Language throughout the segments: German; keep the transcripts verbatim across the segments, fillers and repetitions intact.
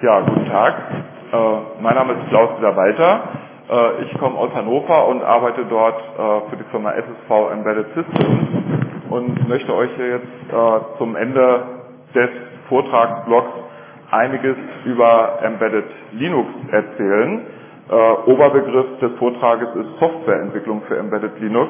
Ja, guten Tag. Äh, mein Name ist Klaus-Dieter Walter. Äh, ich komme aus Hannover und arbeite dort äh, für die Firma S S V Embedded Systems und möchte euch hier jetzt äh, zum Ende des Vortragsblocks einiges über Embedded Linux erzählen. Äh, Oberbegriff des Vortrages ist Softwareentwicklung für Embedded Linux.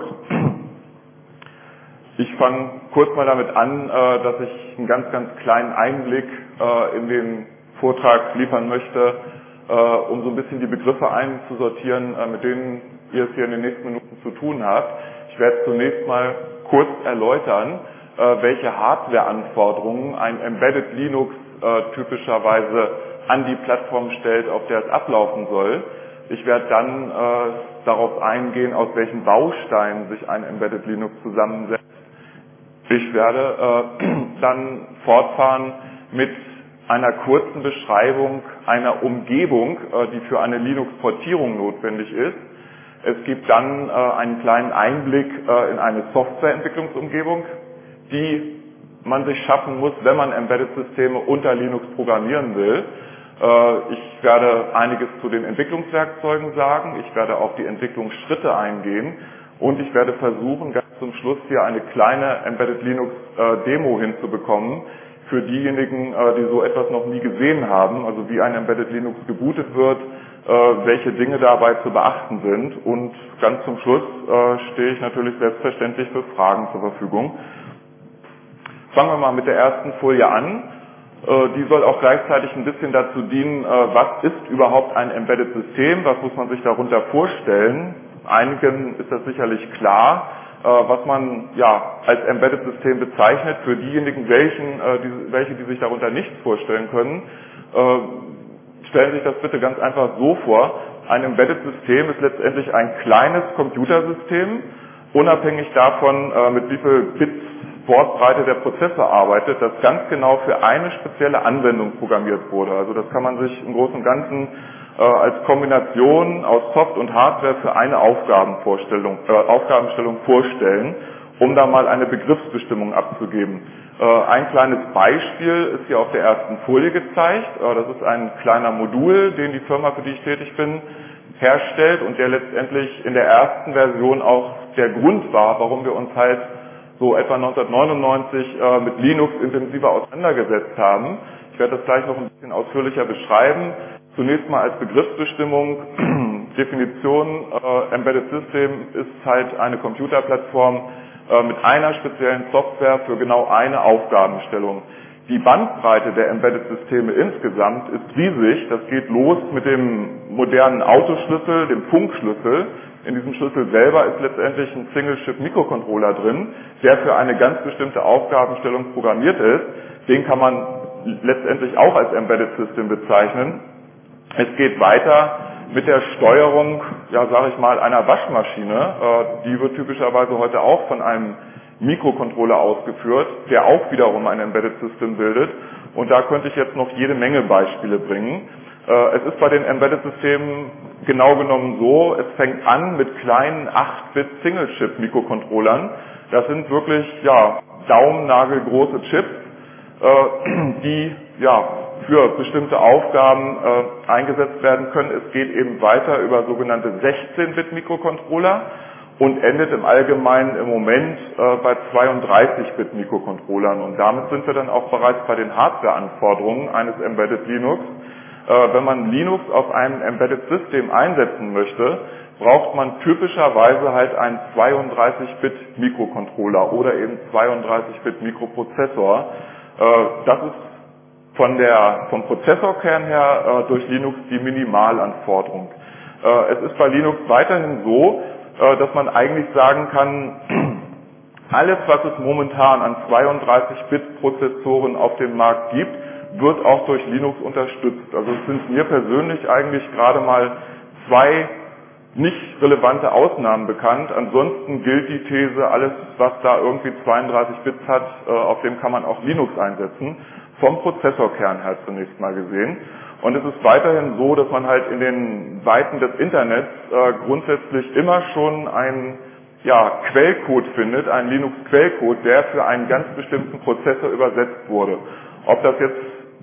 Ich fange kurz mal damit an, äh, dass ich einen ganz, ganz kleinen Einblick äh, in den Vortrag liefern möchte, äh, um so ein bisschen die Begriffe einzusortieren, äh, mit denen ihr es hier in den nächsten Minuten zu tun habt. Ich werde zunächst mal kurz erläutern, äh, welche Hardwareanforderungen ein Embedded Linux äh, typischerweise an die Plattform stellt, auf der es ablaufen soll. Ich werde dann äh, darauf eingehen, aus welchen Bausteinen sich ein Embedded Linux zusammensetzt. Ich werde äh, dann fortfahren mit einer kurzen Beschreibung einer Umgebung, äh, die für eine Linux-Portierung notwendig ist. Es gibt dann äh, einen kleinen Einblick äh, in eine Softwareentwicklungsumgebung, die man sich schaffen muss, wenn man Embedded-Systeme unter Linux programmieren will. Äh, ich werde einiges zu den Entwicklungswerkzeugen sagen, ich werde auf die Entwicklungsschritte eingehen und ich werde versuchen, ganz zum Schluss hier eine kleine Embedded Linux äh, Demo hinzubekommen, für diejenigen, die so etwas noch nie gesehen haben, also wie ein Embedded Linux gebootet wird, welche Dinge dabei zu beachten sind. Und ganz zum Schluss stehe ich natürlich selbstverständlich für Fragen zur Verfügung. Fangen wir mal mit der ersten Folie an. Die soll auch gleichzeitig ein bisschen dazu dienen, was ist überhaupt ein Embedded System, was muss man sich darunter vorstellen. Einigen ist das sicherlich klar, was man ja als Embedded-System bezeichnet. Für diejenigen, welchen, äh, die, welche, die sich darunter nichts vorstellen können, äh, stellen sich das bitte ganz einfach so vor. Ein Embedded-System ist letztendlich ein kleines Computersystem, unabhängig davon, äh, mit wie viel Bits Wortbreite der Prozessor arbeitet, das ganz genau für eine spezielle Anwendung programmiert wurde. Also das kann man sich im Großen und Ganzen äh, als Kombination aus Soft- und Hardware für eine Aufgabenvorstellung, äh, Aufgabenstellung vorstellen, um da mal eine Begriffsbestimmung abzugeben. Äh, ein kleines Beispiel ist hier auf der ersten Folie gezeigt. Äh, das ist ein kleiner Modul, den die Firma, für die ich tätig bin, herstellt und der letztendlich in der ersten Version auch der Grund war, warum wir uns halt so etwa neunzehnhundertneunundneunzig äh, mit Linux intensiver auseinandergesetzt haben. Ich werde das gleich noch ein bisschen ausführlicher beschreiben. Zunächst mal als Begriffsbestimmung, Definition, äh, Embedded System ist halt eine Computerplattform äh, mit einer speziellen Software für genau eine Aufgabenstellung. Die Bandbreite der Embedded-Systeme insgesamt ist riesig. Das geht los mit dem modernen Autoschlüssel, dem Funkschlüssel. In diesem Schlüssel selber ist letztendlich ein Single-Chip-Mikrocontroller drin, der für eine ganz bestimmte Aufgabenstellung programmiert ist. Den kann man letztendlich auch als Embedded System bezeichnen. Es geht weiter mit der Steuerung, ja, sage ich mal, einer Waschmaschine. Die wird typischerweise heute auch von einem Mikrocontroller ausgeführt, der auch wiederum ein Embedded System bildet. Und da könnte ich jetzt noch jede Menge Beispiele bringen. Es ist bei den Embedded-Systemen genau genommen so, es fängt an mit kleinen acht Bit Single-Chip-Mikrocontrollern. Das sind wirklich ja, daumennagelgroße Chips, die ja, für bestimmte Aufgaben äh, eingesetzt werden können. Es geht eben weiter über sogenannte sechzehn Bit Mikrocontroller und endet im Allgemeinen im Moment äh, bei zweiunddreißig Bit Mikrocontrollern. Und damit sind wir dann auch bereits bei den Hardware-Anforderungen eines Embedded Linux. Äh, wenn man Linux auf einem Embedded System einsetzen möchte, braucht man typischerweise halt einen zweiunddreißig Bit Mikrocontroller oder eben zweiunddreißig Bit Mikroprozessor. Äh, das ist von der, vom Prozessorkern her äh, durch Linux die Minimalanforderung. Äh, es ist bei Linux weiterhin so, äh, dass man eigentlich sagen kann, alles, was es momentan an zweiunddreißig Bit Prozessoren auf dem Markt gibt, wird auch durch Linux unterstützt. Also es sind mir persönlich eigentlich gerade mal zwei nicht relevante Ausnahmen bekannt. Ansonsten gilt die These, alles, was da irgendwie zweiunddreißig Bits hat, äh, auf dem kann man auch Linux einsetzen. Vom Prozessorkern her zunächst mal gesehen. Und es ist weiterhin so, dass man halt in den Weiten des Internets äh, grundsätzlich immer schon einen ja, Quellcode findet, einen Linux-Quellcode, der für einen ganz bestimmten Prozessor übersetzt wurde. Ob das jetzt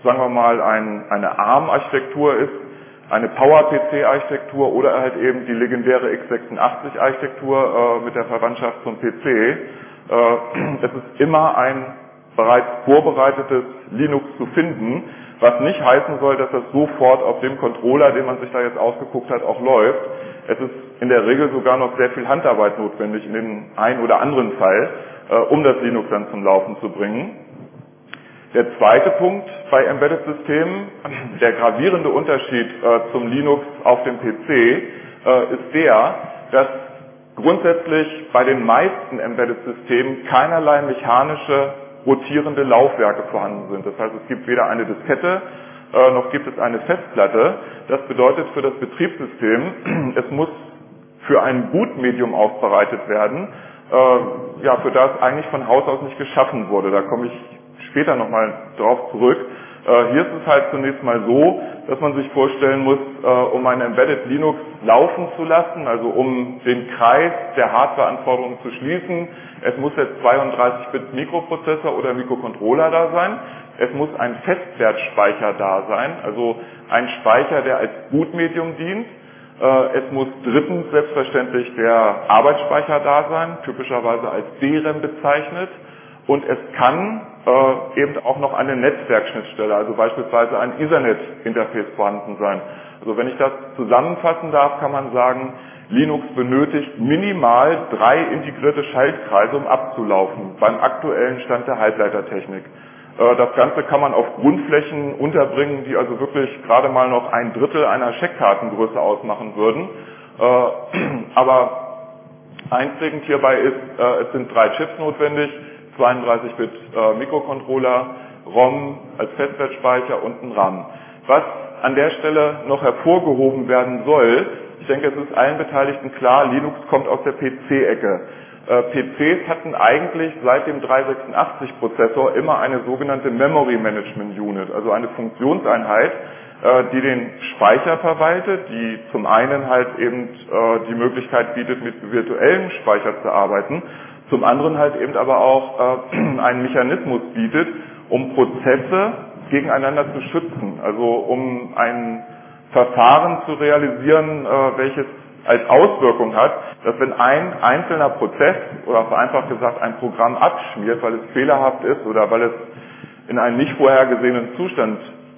sagen wir mal, ein, eine ARM-Architektur ist, eine Power-P C-Architektur oder halt eben die legendäre x sechsundachtzig-Architektur äh, mit der Verwandtschaft zum P C. Äh, es ist immer ein bereits vorbereitetes Linux zu finden, was nicht heißen soll, dass das sofort auf dem Controller, den man sich da jetzt ausgeguckt hat, auch läuft. Es ist in der Regel sogar noch sehr viel Handarbeit notwendig in dem einen oder anderen Fall, äh, um das Linux dann zum Laufen zu bringen. Der zweite Punkt bei Embedded-Systemen, der gravierende Unterschied äh, zum Linux auf dem P C, äh, ist der, dass grundsätzlich bei den meisten Embedded-Systemen keinerlei mechanische rotierende Laufwerke vorhanden sind. Das heißt, es gibt weder eine Diskette, äh, noch gibt es eine Festplatte. Das bedeutet für das Betriebssystem, es muss für ein Bootmedium aufbereitet werden, äh, ja, für das eigentlich von Haus aus nicht geschaffen wurde. Da komme ich später nochmal drauf zurück. Äh, hier ist es halt zunächst mal so, dass man sich vorstellen muss, äh, um ein Embedded Linux laufen zu lassen, also um den Kreis der Hardwareanforderungen zu schließen, es muss jetzt zweiunddreißig Bit Mikroprozessor oder Mikrocontroller da sein, es muss ein Festwertspeicher da sein, also ein Speicher, der als Bootmedium dient. Äh, es muss drittens selbstverständlich der Arbeitsspeicher da sein, typischerweise als D RAM bezeichnet. Und es kann äh, eben auch noch eine Netzwerkschnittstelle, also beispielsweise ein Ethernet-Interface vorhanden sein. Also wenn ich das zusammenfassen darf, kann man sagen, Linux benötigt minimal drei integrierte Schaltkreise, um abzulaufen, beim aktuellen Stand der Halbleitertechnik. Äh, das Ganze kann man auf Grundflächen unterbringen, die also wirklich gerade mal noch ein Drittel einer Scheckkartengröße ausmachen würden. Äh, aber einprägend hierbei ist, äh, es sind drei Chips notwendig, zweiunddreißig Bit äh, Mikrocontroller, ROM als Festwertspeicher und ein RAM. Was an der Stelle noch hervorgehoben werden soll, ich denke, es ist allen Beteiligten klar, Linux kommt aus der P C-Ecke. Äh, P Cs hatten eigentlich seit dem dreihundertsechsundachtzig Prozessor immer eine sogenannte Memory Management Unit, also eine Funktionseinheit, äh, die den Speicher verwaltet, die zum einen halt eben äh, die Möglichkeit bietet, mit virtuellem Speicher zu arbeiten, zum anderen halt eben aber auch äh, einen Mechanismus bietet, um Prozesse gegeneinander zu schützen, also um ein Verfahren zu realisieren, äh, welches als Auswirkung hat, dass wenn ein einzelner Prozess oder vereinfacht gesagt ein Programm abschmiert, weil es fehlerhaft ist oder weil es in einen nicht vorhergesehenen Zustand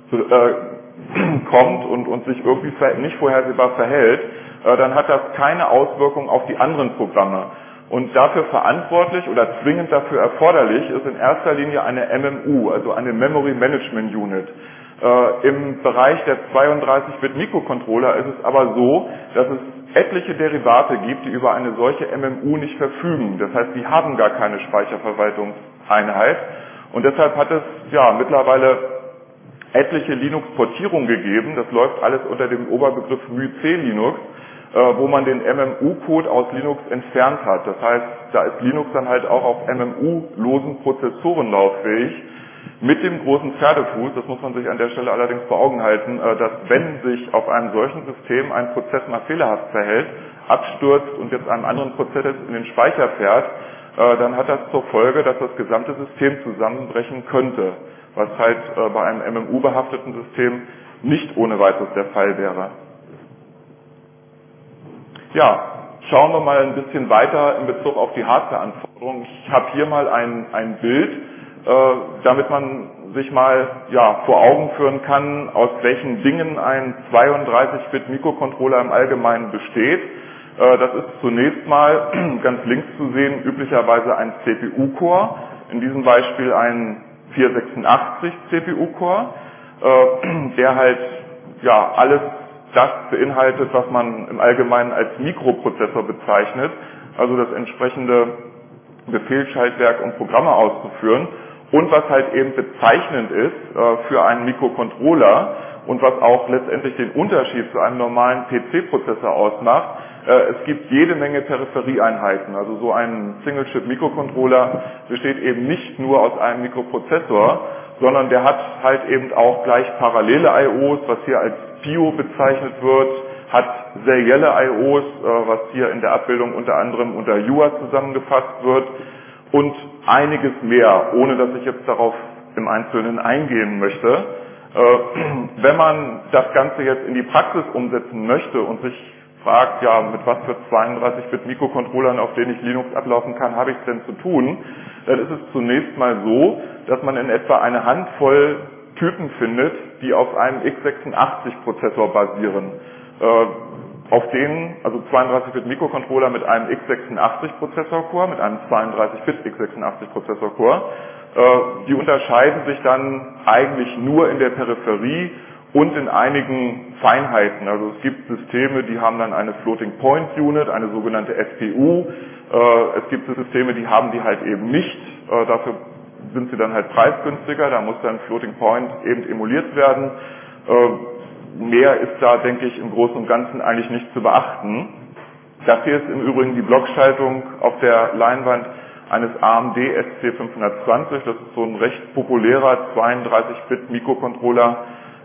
äh, kommt und, und sich irgendwie nicht vorhersehbar verhält, äh, dann hat das keine Auswirkung auf die anderen Programme. Und dafür verantwortlich oder zwingend dafür erforderlich ist in erster Linie eine M M U, also eine Memory Management Unit. Äh, Im Bereich der zweiunddreißig Bit Mikrocontroller ist es aber so, dass es etliche Derivate gibt, die über eine solche M M U nicht verfügen. Das heißt, die haben gar keine Speicherverwaltungseinheit. Und deshalb hat es ja mittlerweile etliche Linux-Portierungen gegeben. Das läuft alles unter dem Oberbegriff MyC-Linux, wo man den M M U-Code aus Linux entfernt hat. Das heißt, da ist Linux dann halt auch auf M M U-losen Prozessoren lauffähig, mit dem großen Pferdefuß, das muss man sich an der Stelle allerdings vor Augen halten, dass wenn sich auf einem solchen System ein Prozess mal fehlerhaft verhält, abstürzt und jetzt einem anderen Prozess in den Speicher fährt, dann hat das zur Folge, dass das gesamte System zusammenbrechen könnte, was halt bei einem M M U-behafteten System nicht ohne weiteres der Fall wäre. Ja, schauen wir mal ein bisschen weiter in Bezug auf die Hardwareanforderungen. Ich habe hier mal ein, ein Bild, äh, damit man sich mal ja, vor Augen führen kann, aus welchen Dingen ein zweiunddreißig Bit Mikrocontroller im Allgemeinen besteht. Äh, das ist zunächst mal ganz links zu sehen, üblicherweise ein C P U-Core, in diesem Beispiel ein vierhundertsechsundachtzig C P U-Core, äh, der halt ja alles das beinhaltet, was man im Allgemeinen als Mikroprozessor bezeichnet, also das entsprechende Befehlsschaltwerk, um Programme auszuführen und was halt eben bezeichnend ist äh, für einen Mikrocontroller und was auch letztendlich den Unterschied zu einem normalen P C-Prozessor ausmacht. Äh, es gibt jede Menge Peripherieeinheiten, also so ein Single-Chip-Mikrocontroller besteht eben nicht nur aus einem Mikroprozessor, sondern der hat halt eben auch gleich parallele I Os, was hier als P I O bezeichnet wird, hat serielle I Os, was hier in der Abbildung unter anderem unter U A zusammengefasst wird und einiges mehr, ohne dass ich jetzt darauf im Einzelnen eingehen möchte. Äh, wenn man das Ganze jetzt in die Praxis umsetzen möchte und sich fragt, ja, mit was für zweiunddreißig Bit Mikrocontrollern, auf denen ich Linux ablaufen kann, habe ich es denn zu tun, dann ist es zunächst mal so, dass man in etwa eine Handvoll Typen findet, die auf einem x sechsundachtzig Prozessor basieren. Äh, auf denen, also zweiunddreißig Bit Mikrocontroller mit einem x sechsundachtzig Prozessorcore, mit einem zweiunddreißig Bit x sechsundachtzig Prozessorcore, äh, die unterscheiden sich dann eigentlich nur in der Peripherie und in einigen Feinheiten. Also es gibt Systeme, die haben dann eine Floating Point Unit, eine sogenannte F P U. Äh, es gibt Systeme, die haben die halt eben nicht. Äh, dafür sind sie dann halt preisgünstiger. Da muss dann Floating Point eben emuliert werden. Äh, mehr ist da, denke ich, im Großen und Ganzen eigentlich nicht zu beachten. Das hier ist im Übrigen die Blockschaltung auf der Leinwand eines A M D S C fünfhundertzwanzig. Das ist so ein recht populärer zweiunddreißig Bit Mikrocontroller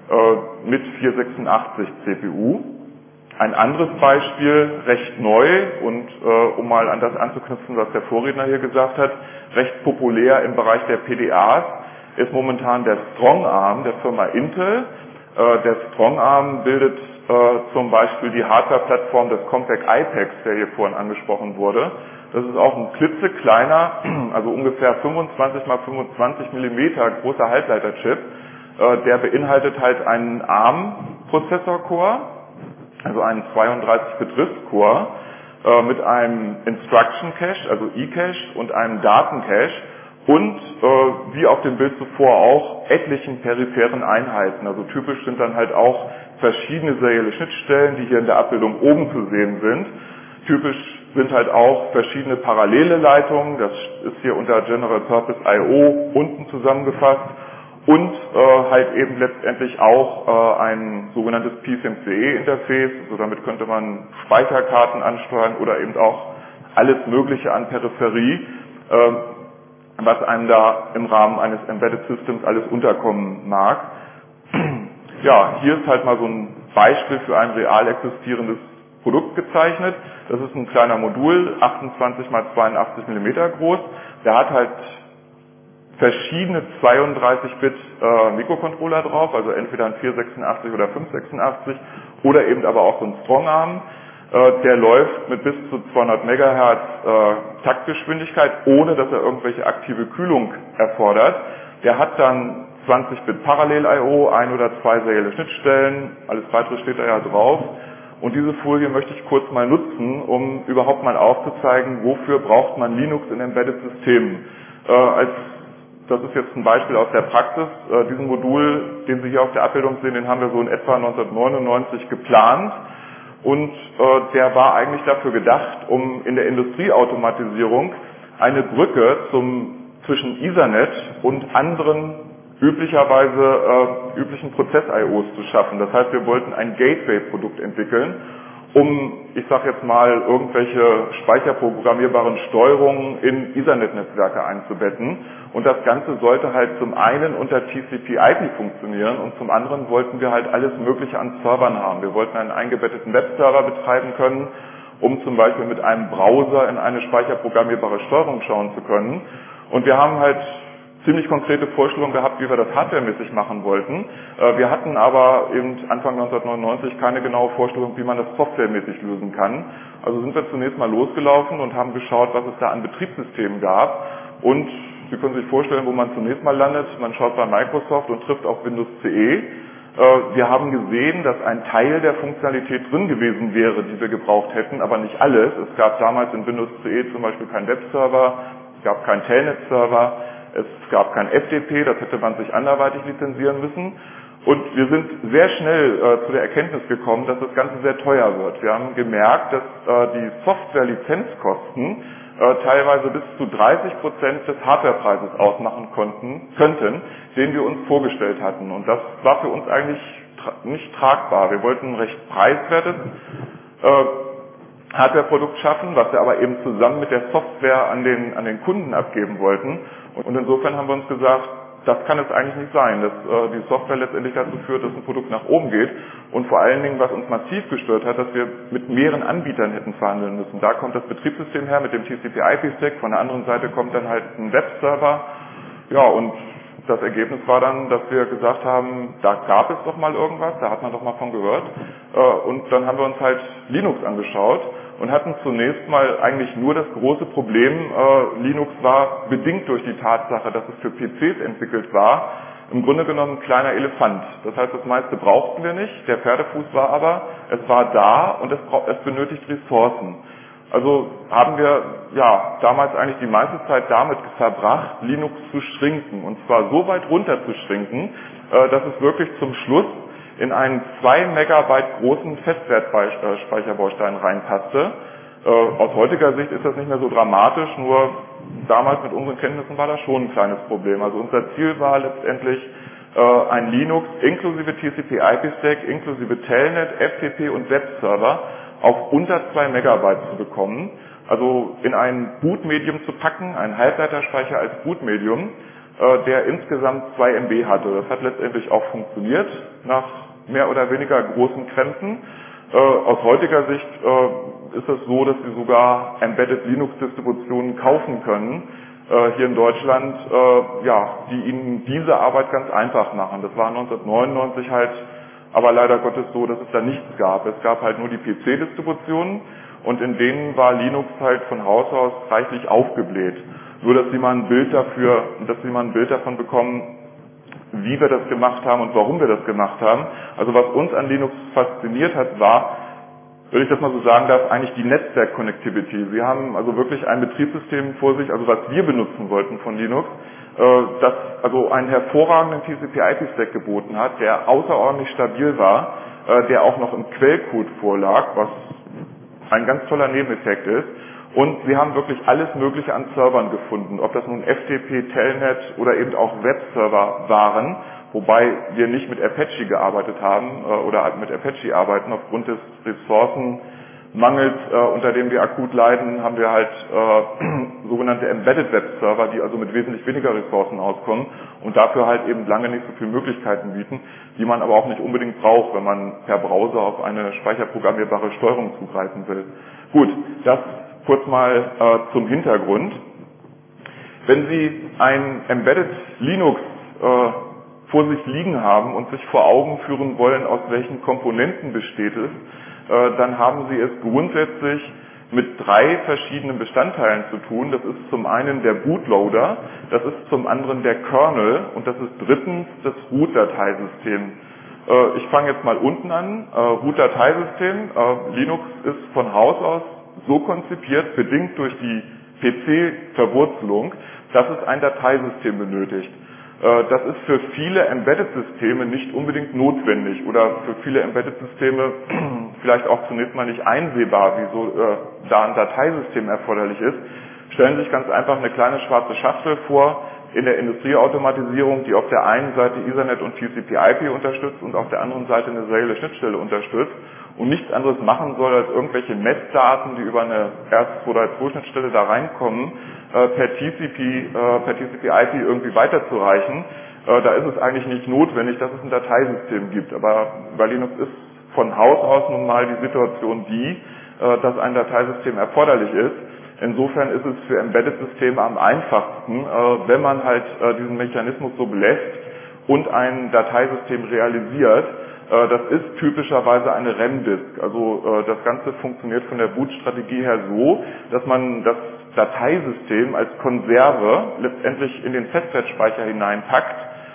mit vierhundertsechsundachtzig C P U. Ein anderes Beispiel, recht neu und äh, um mal an das anzuknüpfen, was der Vorredner hier gesagt hat, recht populär im Bereich der P D As, ist momentan der Strongarm der Firma Intel. Äh, der Strongarm bildet äh, zum Beispiel die Hardware-Plattform des Compaq I PEX, der hier vorhin angesprochen wurde. Das ist auch ein klitzekleiner, also ungefähr fünfundzwanzig mal fünfundzwanzig Millimeter großer Halbleiterchip. Der beinhaltet halt einen ARM-Prozessor-Core, also einen zweiunddreißig Bit RISC-Core, äh, mit einem Instruction Cache, also eCache, und einem Datencache und, äh, wie auf dem Bild zuvor auch, etlichen peripheren Einheiten. Also typisch sind dann halt auch verschiedene serielle Schnittstellen, die hier in der Abbildung oben zu sehen sind. Typisch sind halt auch verschiedene parallele Leitungen, das ist hier unter General Purpose I O unten zusammengefasst. Und äh, halt eben letztendlich auch äh, ein sogenanntes P C M C E-Interface, also damit könnte man Speicherkarten ansteuern oder eben auch alles Mögliche an Peripherie, äh, was einem da im Rahmen eines Embedded Systems alles unterkommen mag. Ja, hier ist halt mal so ein Beispiel für ein real existierendes Produkt gezeichnet. Das ist ein kleiner Modul, achtundzwanzig mal zweiundachtzig Millimeter groß. Der hat halt verschiedene zweiunddreißig Bit äh, Mikrocontroller drauf, also entweder ein vierhundertsechsundachtzig oder fünfhundertsechsundachtzig oder eben aber auch so ein Strongarm. Äh, der läuft mit bis zu zweihundert Megahertz äh, Taktgeschwindigkeit, ohne dass er irgendwelche aktive Kühlung erfordert. Der hat dann zwanzig Bit Parallel-I O, ein oder zwei serielle Schnittstellen, alles weitere steht da ja drauf. Und diese Folie möchte ich kurz mal nutzen, um überhaupt mal aufzuzeigen, wofür braucht man Linux in Embedded-Systemen. Äh, als Das ist jetzt ein Beispiel aus der Praxis. Äh, diesen Modul, den Sie hier auf der Abbildung sehen, den haben wir so in etwa neunzehnhundertneunundneunzig geplant. Und äh, der war eigentlich dafür gedacht, um in der Industrieautomatisierung eine Brücke zum, zwischen Ethernet und anderen üblicherweise äh, üblichen Prozess-I Os zu schaffen. Das heißt, wir wollten ein Gateway-Produkt entwickeln, um, ich sage jetzt mal, irgendwelche speicherprogrammierbaren Steuerungen in Ethernet-Netzwerke einzubetten. Und das Ganze sollte halt zum einen unter T C P I P funktionieren und zum anderen wollten wir halt alles Mögliche an Servern haben. Wir wollten einen eingebetteten Webserver betreiben können, um zum Beispiel mit einem Browser in eine speicherprogrammierbare Steuerung schauen zu können. Und wir haben halt ziemlich konkrete Vorstellungen gehabt, wie wir das hardwaremäßig machen wollten. Wir hatten aber eben Anfang neunzehnhundertneunundneunzig keine genaue Vorstellung, wie man das softwaremäßig lösen kann. Also sind wir zunächst mal losgelaufen und haben geschaut, was es da an Betriebssystemen gab. Und Sie können sich vorstellen, wo man zunächst mal landet. Man schaut bei Microsoft und trifft auf Windows C E. Wir haben gesehen, dass ein Teil der Funktionalität drin gewesen wäre, die wir gebraucht hätten, aber nicht alles. Es gab damals in Windows C E zum Beispiel keinen Webserver, es gab keinen Telnet-Server, es gab kein F T P, das hätte man sich anderweitig lizenzieren müssen. Und wir sind sehr schnell äh, zu der Erkenntnis gekommen, dass das Ganze sehr teuer wird. Wir haben gemerkt, dass äh, die Software-Lizenzkosten äh, teilweise bis zu dreißig Prozent des Hardwarepreises ausmachen konnten, könnten, den wir uns vorgestellt hatten. Und das war für uns eigentlich tra nicht tragbar. Wir wollten ein recht preiswertes äh, Hardwareprodukt schaffen, was wir aber eben zusammen mit der Software an den, an den Kunden abgeben wollten. Und insofern haben wir uns gesagt, das kann es eigentlich nicht sein, dass äh, die Software letztendlich dazu führt, dass ein Produkt nach oben geht. Und vor allen Dingen, was uns massiv gestört hat, dass wir mit mehreren Anbietern hätten verhandeln müssen. Da kommt das Betriebssystem her mit dem T C P I P Stack, von der anderen Seite kommt dann halt ein Webserver. Ja, und das Ergebnis war dann, dass wir gesagt haben, da gab es doch mal irgendwas, da hat man doch mal von gehört. Und dann haben wir uns halt Linux angeschaut und hatten zunächst mal eigentlich nur das große Problem, Linux war bedingt durch die Tatsache, dass es für P Cs entwickelt war, im Grunde genommen ein kleiner Elefant. Das heißt, das meiste brauchten wir nicht, der Pferdefuß war aber, es war da und es, es benötigt Ressourcen. Also haben wir ja damals eigentlich die meiste Zeit damit verbracht, Linux zu schrinken. Und zwar so weit runter zu schrinken, äh, dass es wirklich zum Schluss in einen zwei Megabyte großen Festwertspeicherbaustein reinpasste. Äh, aus heutiger Sicht ist das nicht mehr so dramatisch, nur damals mit unseren Kenntnissen war das schon ein kleines Problem. Also unser Ziel war letztendlich äh, ein Linux inklusive T C P I P Stack, inklusive Telnet, F T P und Webserver auf unter zwei Megabyte zu bekommen, also in ein Bootmedium zu packen, einen Halbleiterspeicher als Bootmedium, äh, der insgesamt zwei Megabyte hatte. Das hat letztendlich auch funktioniert, nach mehr oder weniger großen Krämpfen. Äh, aus heutiger Sicht äh, ist es so, dass Sie sogar Embedded Linux-Distributionen kaufen können, äh, hier in Deutschland, äh, ja, die Ihnen diese Arbeit ganz einfach machen. Das war neunzehnhundertneunundneunzig halt aber leider Gottes so, dass es da nichts gab. Es gab halt nur die P C-Distributionen und in denen war Linux halt von Haus aus reichlich aufgebläht. Nur, dass Sie mal ein Bild dafür, dass Sie mal ein Bild davon bekommen, wie wir das gemacht haben und warum wir das gemacht haben. Also was uns an Linux fasziniert hat, war, wenn ich das mal so sagen darf, eigentlich die Netzwerk-Connectivity. Sie haben also wirklich ein Betriebssystem vor sich, also was wir benutzen wollten von Linux, das also einen hervorragenden T C P I P Stack geboten hat, der außerordentlich stabil war, der auch noch im Quellcode vorlag, was ein ganz toller Nebeneffekt ist. Und wir haben wirklich alles Mögliche an Servern gefunden, ob das nun F T P, Telnet oder eben auch Webserver waren, wobei wir nicht mit Apache gearbeitet haben oder mit Apache arbeiten. Aufgrund des Ressourcenmangels, äh, unter dem wir akut leiden, haben wir halt äh, sogenannte Embedded Web Server, die also mit wesentlich weniger Ressourcen auskommen und dafür halt eben lange nicht so viele Möglichkeiten bieten, die man aber auch nicht unbedingt braucht, wenn man per Browser auf eine speicherprogrammierbare Steuerung zugreifen will. Gut, das kurz mal äh, zum Hintergrund. Wenn Sie ein Embedded Linux äh, vor sich liegen haben und sich vor Augen führen wollen, aus welchen Komponenten besteht es, äh, dann haben Sie es grundsätzlich mit drei verschiedenen Bestandteilen zu tun. Das ist zum einen der Bootloader, das ist zum anderen der Kernel und das ist drittens das Root-Dateisystem. Äh, ich fange jetzt mal unten an. Äh, Root-Dateisystem. Äh, Linux ist von Haus aus so konzipiert, bedingt durch die P C-Verwurzelung, dass es ein Dateisystem benötigt. Das ist für viele Embedded-Systeme nicht unbedingt notwendig oder für viele Embedded-Systeme vielleicht auch zunächst mal nicht einsehbar, wieso äh, da ein Dateisystem erforderlich ist. Stellen Sie sich ganz einfach eine kleine schwarze Schachtel vor in der Industrieautomatisierung, die auf der einen Seite Ethernet und T C P I P unterstützt und auf der anderen Seite eine serielle Schnittstelle unterstützt und nichts anderes machen soll, als irgendwelche Messdaten, die über eine R S zwei drei zwei Schnittstelle da reinkommen, per T C P, per T C P I P irgendwie weiterzureichen. Da ist es eigentlich nicht notwendig, dass es ein Dateisystem gibt. Aber bei Linux ist von Haus aus nun mal die Situation die, dass ein Dateisystem erforderlich ist. Insofern ist es für Embedded-Systeme am einfachsten, wenn man halt diesen Mechanismus so belässt und ein Dateisystem realisiert. Das ist typischerweise eine RAM-Disk. Also das Ganze funktioniert von der Boot-Strategie her so, dass man das Dateisystem als Konserve letztendlich in den Festwertspeicher hineinpackt.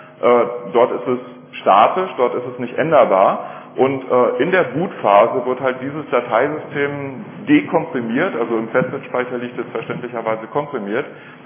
Dort ist es statisch, dort ist es nicht änderbar. Und äh, in der Bootphase wird halt dieses Dateisystem dekomprimiert, also im Festwertspeicher liegt es verständlicherweise komprimiert,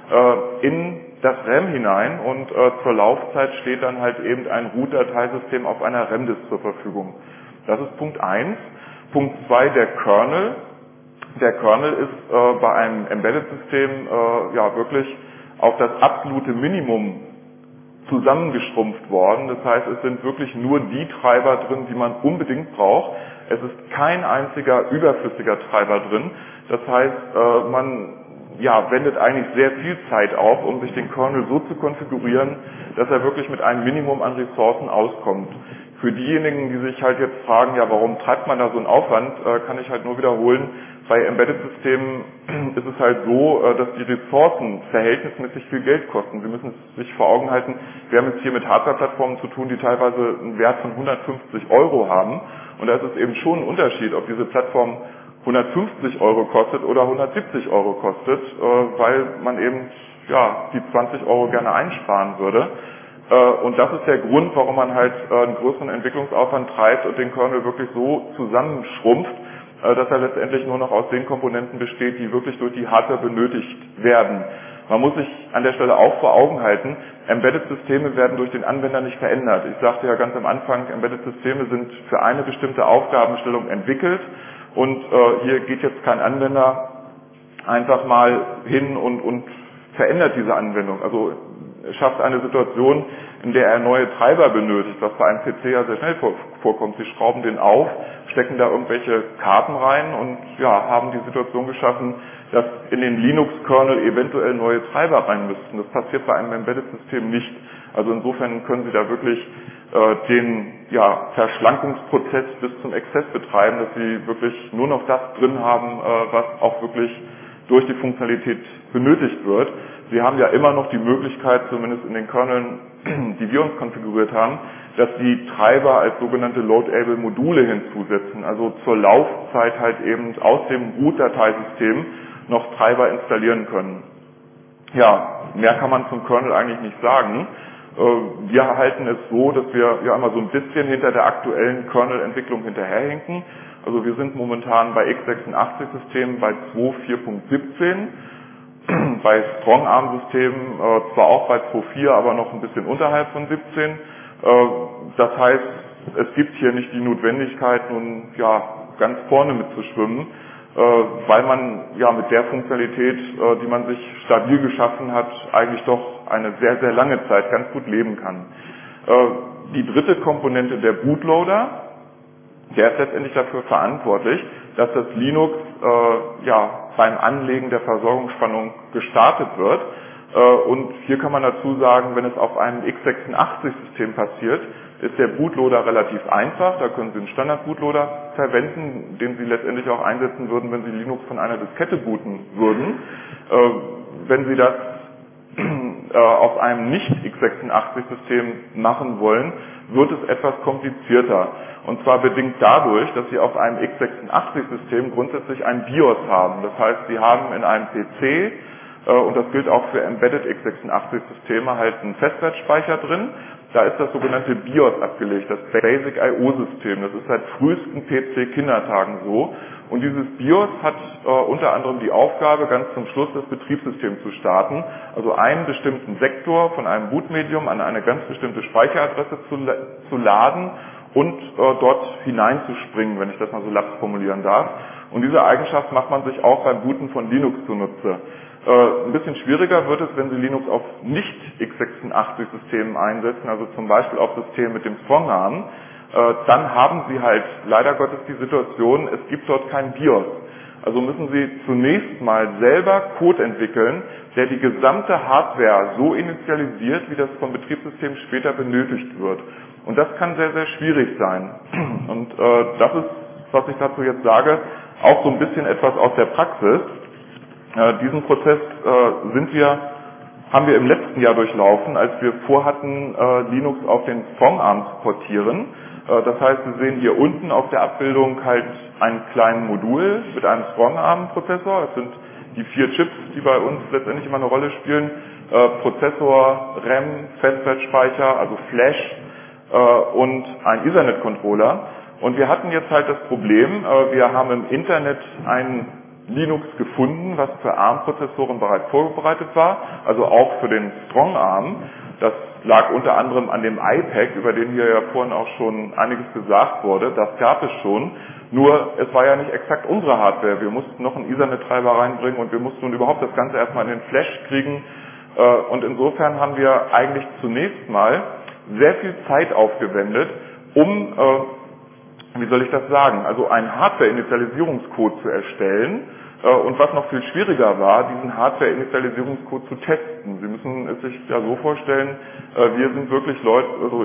äh, in das RAM hinein und äh, zur Laufzeit steht dann halt eben ein Root-Dateisystem auf einer RAM-Disk zur Verfügung. Das ist Punkt eins. Punkt zwei, der Kernel. Der Kernel ist äh, bei einem Embedded-System äh, ja wirklich auf das absolute Minimum zusammengeschrumpft worden. Das heißt, es sind wirklich nur die Treiber drin, die man unbedingt braucht. Es ist kein einziger überflüssiger Treiber drin. Das heißt, äh, man ja, wendet eigentlich sehr viel Zeit auf, um sich den Kernel so zu konfigurieren, dass er wirklich mit einem Minimum an Ressourcen auskommt. Für diejenigen, die sich halt jetzt fragen, ja, warum treibt man da so einen Aufwand, äh, kann ich halt nur wiederholen, bei Embedded-Systemen ist es halt so, äh, dass die Ressourcen verhältnismäßig viel Geld kosten. Sie müssen es sich vor Augen halten, wir haben jetzt hier mit Hardware-Plattformen zu tun, die teilweise einen Wert von hundertfünfzig Euro haben. Und da ist es eben schon ein Unterschied, ob diese Plattform hundertfünfzig Euro kostet oder hundertsiebzig Euro kostet, äh, weil man eben ja die zwanzig Euro gerne einsparen würde. Und das ist der Grund, warum man halt einen größeren Entwicklungsaufwand treibt und den Kernel wirklich so zusammenschrumpft, dass er letztendlich nur noch aus den Komponenten besteht, die wirklich durch die Hardware benötigt werden. Man muss sich an der Stelle auch vor Augen halten, Embedded-Systeme werden durch den Anwender nicht verändert. Ich sagte ja ganz am Anfang, Embedded-Systeme sind für eine bestimmte Aufgabenstellung entwickelt und äh, hier geht jetzt kein Anwender einfach mal hin und, und verändert diese Anwendung. Also schafft eine Situation, in der er neue Treiber benötigt, was bei einem P C ja sehr schnell vorkommt. Sie schrauben den auf, stecken da irgendwelche Karten rein und ja, haben die Situation geschaffen, dass in den Linux-Kernel eventuell neue Treiber rein müssten. Das passiert bei einem Embedded-System nicht. Also insofern können Sie da wirklich äh, den ja, Verschlankungsprozess bis zum Exzess betreiben, dass Sie wirklich nur noch das drin haben, äh, was auch wirklich durch die Funktionalität benötigt wird. Sie haben ja immer noch die Möglichkeit, zumindest in den Kerneln, die wir uns konfiguriert haben, dass die Treiber als sogenannte Loadable Module hinzusetzen, also zur Laufzeit halt eben aus dem Root-Dateisystem noch Treiber installieren können. Ja, mehr kann man zum Kernel eigentlich nicht sagen. Wir halten es so, dass wir ja immer so ein bisschen hinter der aktuellen Kernel-Entwicklung hinterherhinken. Also wir sind momentan bei x sechsundachtzig-Systemen bei zwei Punkt vier Punkt siebzehn. Bei Strong-Arm-Systemen äh, zwar auch bei zwei Punkt vier, aber noch ein bisschen unterhalb von siebzehn. Äh, das heißt, es gibt hier nicht die Notwendigkeit, nun ja ganz vorne mitzuschwimmen, äh, weil man ja mit der Funktionalität, äh, die man sich stabil geschaffen hat, eigentlich doch eine sehr, sehr lange Zeit ganz gut leben kann. Äh, die dritte Komponente, der Bootloader, der ist letztendlich dafür verantwortlich, dass das Linux äh, ja beim Anlegen der Versorgungsspannung gestartet wird. Äh, und hier kann man dazu sagen, wenn es auf einem x sechsundachtzig-System passiert, ist der Bootloader relativ einfach. Da können Sie einen Standard-Bootloader verwenden, den Sie letztendlich auch einsetzen würden, wenn Sie Linux von einer Diskette booten würden. Äh, wenn Sie das äh, auf einem nicht x sechsundachtzig-System machen wollen, wird es etwas komplizierter. Und zwar bedingt dadurch, dass Sie auf einem x sechsundachtzig-System grundsätzlich ein BIOS haben. Das heißt, Sie haben in einem P C, äh, und das gilt auch für Embedded x sechsundachtzig-Systeme, halt einen Festwertspeicher drin. Da ist das sogenannte BIOS abgelegt, das Basic I O-System. Das ist seit frühesten P C-Kindertagen so. Und dieses BIOS hat äh, unter anderem die Aufgabe, ganz zum Schluss das Betriebssystem zu starten. Also einen bestimmten Sektor von einem Bootmedium an eine ganz bestimmte Speicheradresse zu, zu laden und äh, dort hineinzuspringen, wenn ich das mal so laps formulieren darf. Und diese Eigenschaft macht man sich auch beim Booten von Linux zunutze. Äh, ein bisschen schwieriger wird es, wenn Sie Linux auf nicht x sechsundachtzig-Systemen einsetzen, also zum Beispiel auf Systemen mit dem Strong-Arm. Äh, dann haben Sie halt leider Gottes die Situation, es gibt dort kein BIOS. Also müssen Sie zunächst mal selber Code entwickeln, der die gesamte Hardware so initialisiert, wie das vom Betriebssystem später benötigt wird. Und das kann sehr, sehr schwierig sein. Und äh, das ist, was ich dazu jetzt sage, auch so ein bisschen etwas aus der Praxis. Äh, diesen Prozess äh, sind wir, haben wir im letzten Jahr durchlaufen, als wir vorhatten, äh, Linux auf den Strong-Arm zu portieren. Äh, das heißt, Sie sehen hier unten auf der Abbildung halt einen kleinen Modul mit einem Strong-Arm-Prozessor. Das sind die vier Chips, die bei uns letztendlich immer eine Rolle spielen. Äh, Prozessor, RAM, Festwertspeicher, also Flash, und ein Ethernet-Controller. Und wir hatten jetzt halt das Problem, wir haben im Internet ein Linux gefunden, was für ARM-Prozessoren bereits vorbereitet war, also auch für den Strong-Arm. Das lag unter anderem an dem I P A C, über den hier ja vorhin auch schon einiges gesagt wurde. Das gab es schon, nur es war ja nicht exakt unsere Hardware. Wir mussten noch einen Ethernet-Treiber reinbringen und wir mussten nun überhaupt das Ganze erstmal in den Flash kriegen. Und insofern haben wir eigentlich zunächst mal sehr viel Zeit aufgewendet, um, äh, wie soll ich das sagen, also einen Hardware-Initialisierungscode zu erstellen äh, und was noch viel schwieriger war, diesen Hardware-Initialisierungscode zu testen. Sie müssen es sich ja so vorstellen, äh, wir sind wirklich Leute, also ich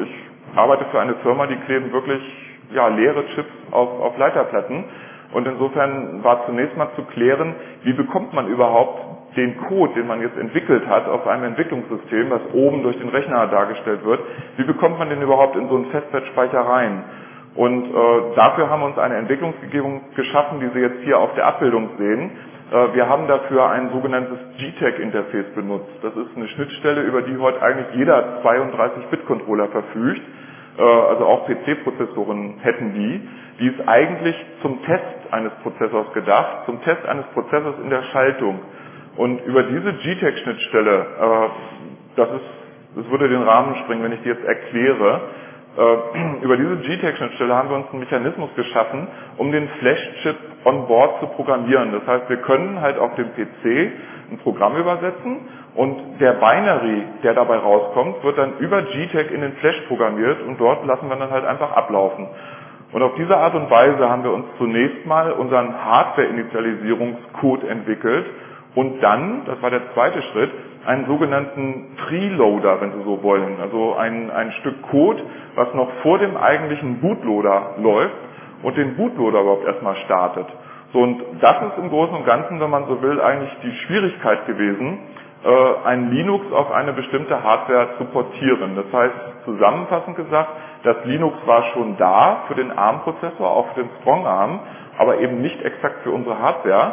arbeite für eine Firma, die kleben wirklich ja, leere Chips auf, auf Leiterplatten. Und insofern war zunächst mal zu klären, wie bekommt man überhaupt den Code, den man jetzt entwickelt hat, auf einem Entwicklungssystem, was oben durch den Rechner dargestellt wird, wie bekommt man den überhaupt in so einen Festplatzspeicher rein? Und äh, dafür haben wir uns eine Entwicklungsumgebung geschaffen, die Sie jetzt hier auf der Abbildung sehen. Äh, wir haben dafür ein sogenanntes G TAG-Interface benutzt. Das ist eine Schnittstelle, über die heute eigentlich jeder zweiunddreißig Bit Controller verfügt. Äh, also auch P C-Prozessoren hätten die. Die ist eigentlich zum Test eines Prozessors gedacht, zum Test eines Prozessors in der Schaltung. Und über diese G TAG-Schnittstelle, äh, das ist, das würde den Rahmen sprengen, wenn ich die jetzt erkläre, äh, über diese G TAG-Schnittstelle haben wir uns einen Mechanismus geschaffen, um den Flash-Chip on board zu programmieren. Das heißt, wir können halt auf dem P C ein Programm übersetzen und der Binary, der dabei rauskommt, wird dann über G TAG in den Flash programmiert und dort lassen wir dann halt einfach ablaufen. Und auf diese Art und Weise haben wir uns zunächst mal unseren Hardware-Initialisierungscode entwickelt und dann, das war der zweite Schritt, einen sogenannten Preloader, wenn Sie so wollen. Also ein, ein Stück Code, was noch vor dem eigentlichen Bootloader läuft und den Bootloader überhaupt erstmal startet. So, und das ist im Großen und Ganzen, wenn man so will, eigentlich die Schwierigkeit gewesen, äh, ein Linux auf eine bestimmte Hardware zu portieren. Das heißt, zusammenfassend gesagt, das Linux war schon da für den ARM-Prozessor, auch für den Strong-Arm, aber eben nicht exakt für unsere Hardware.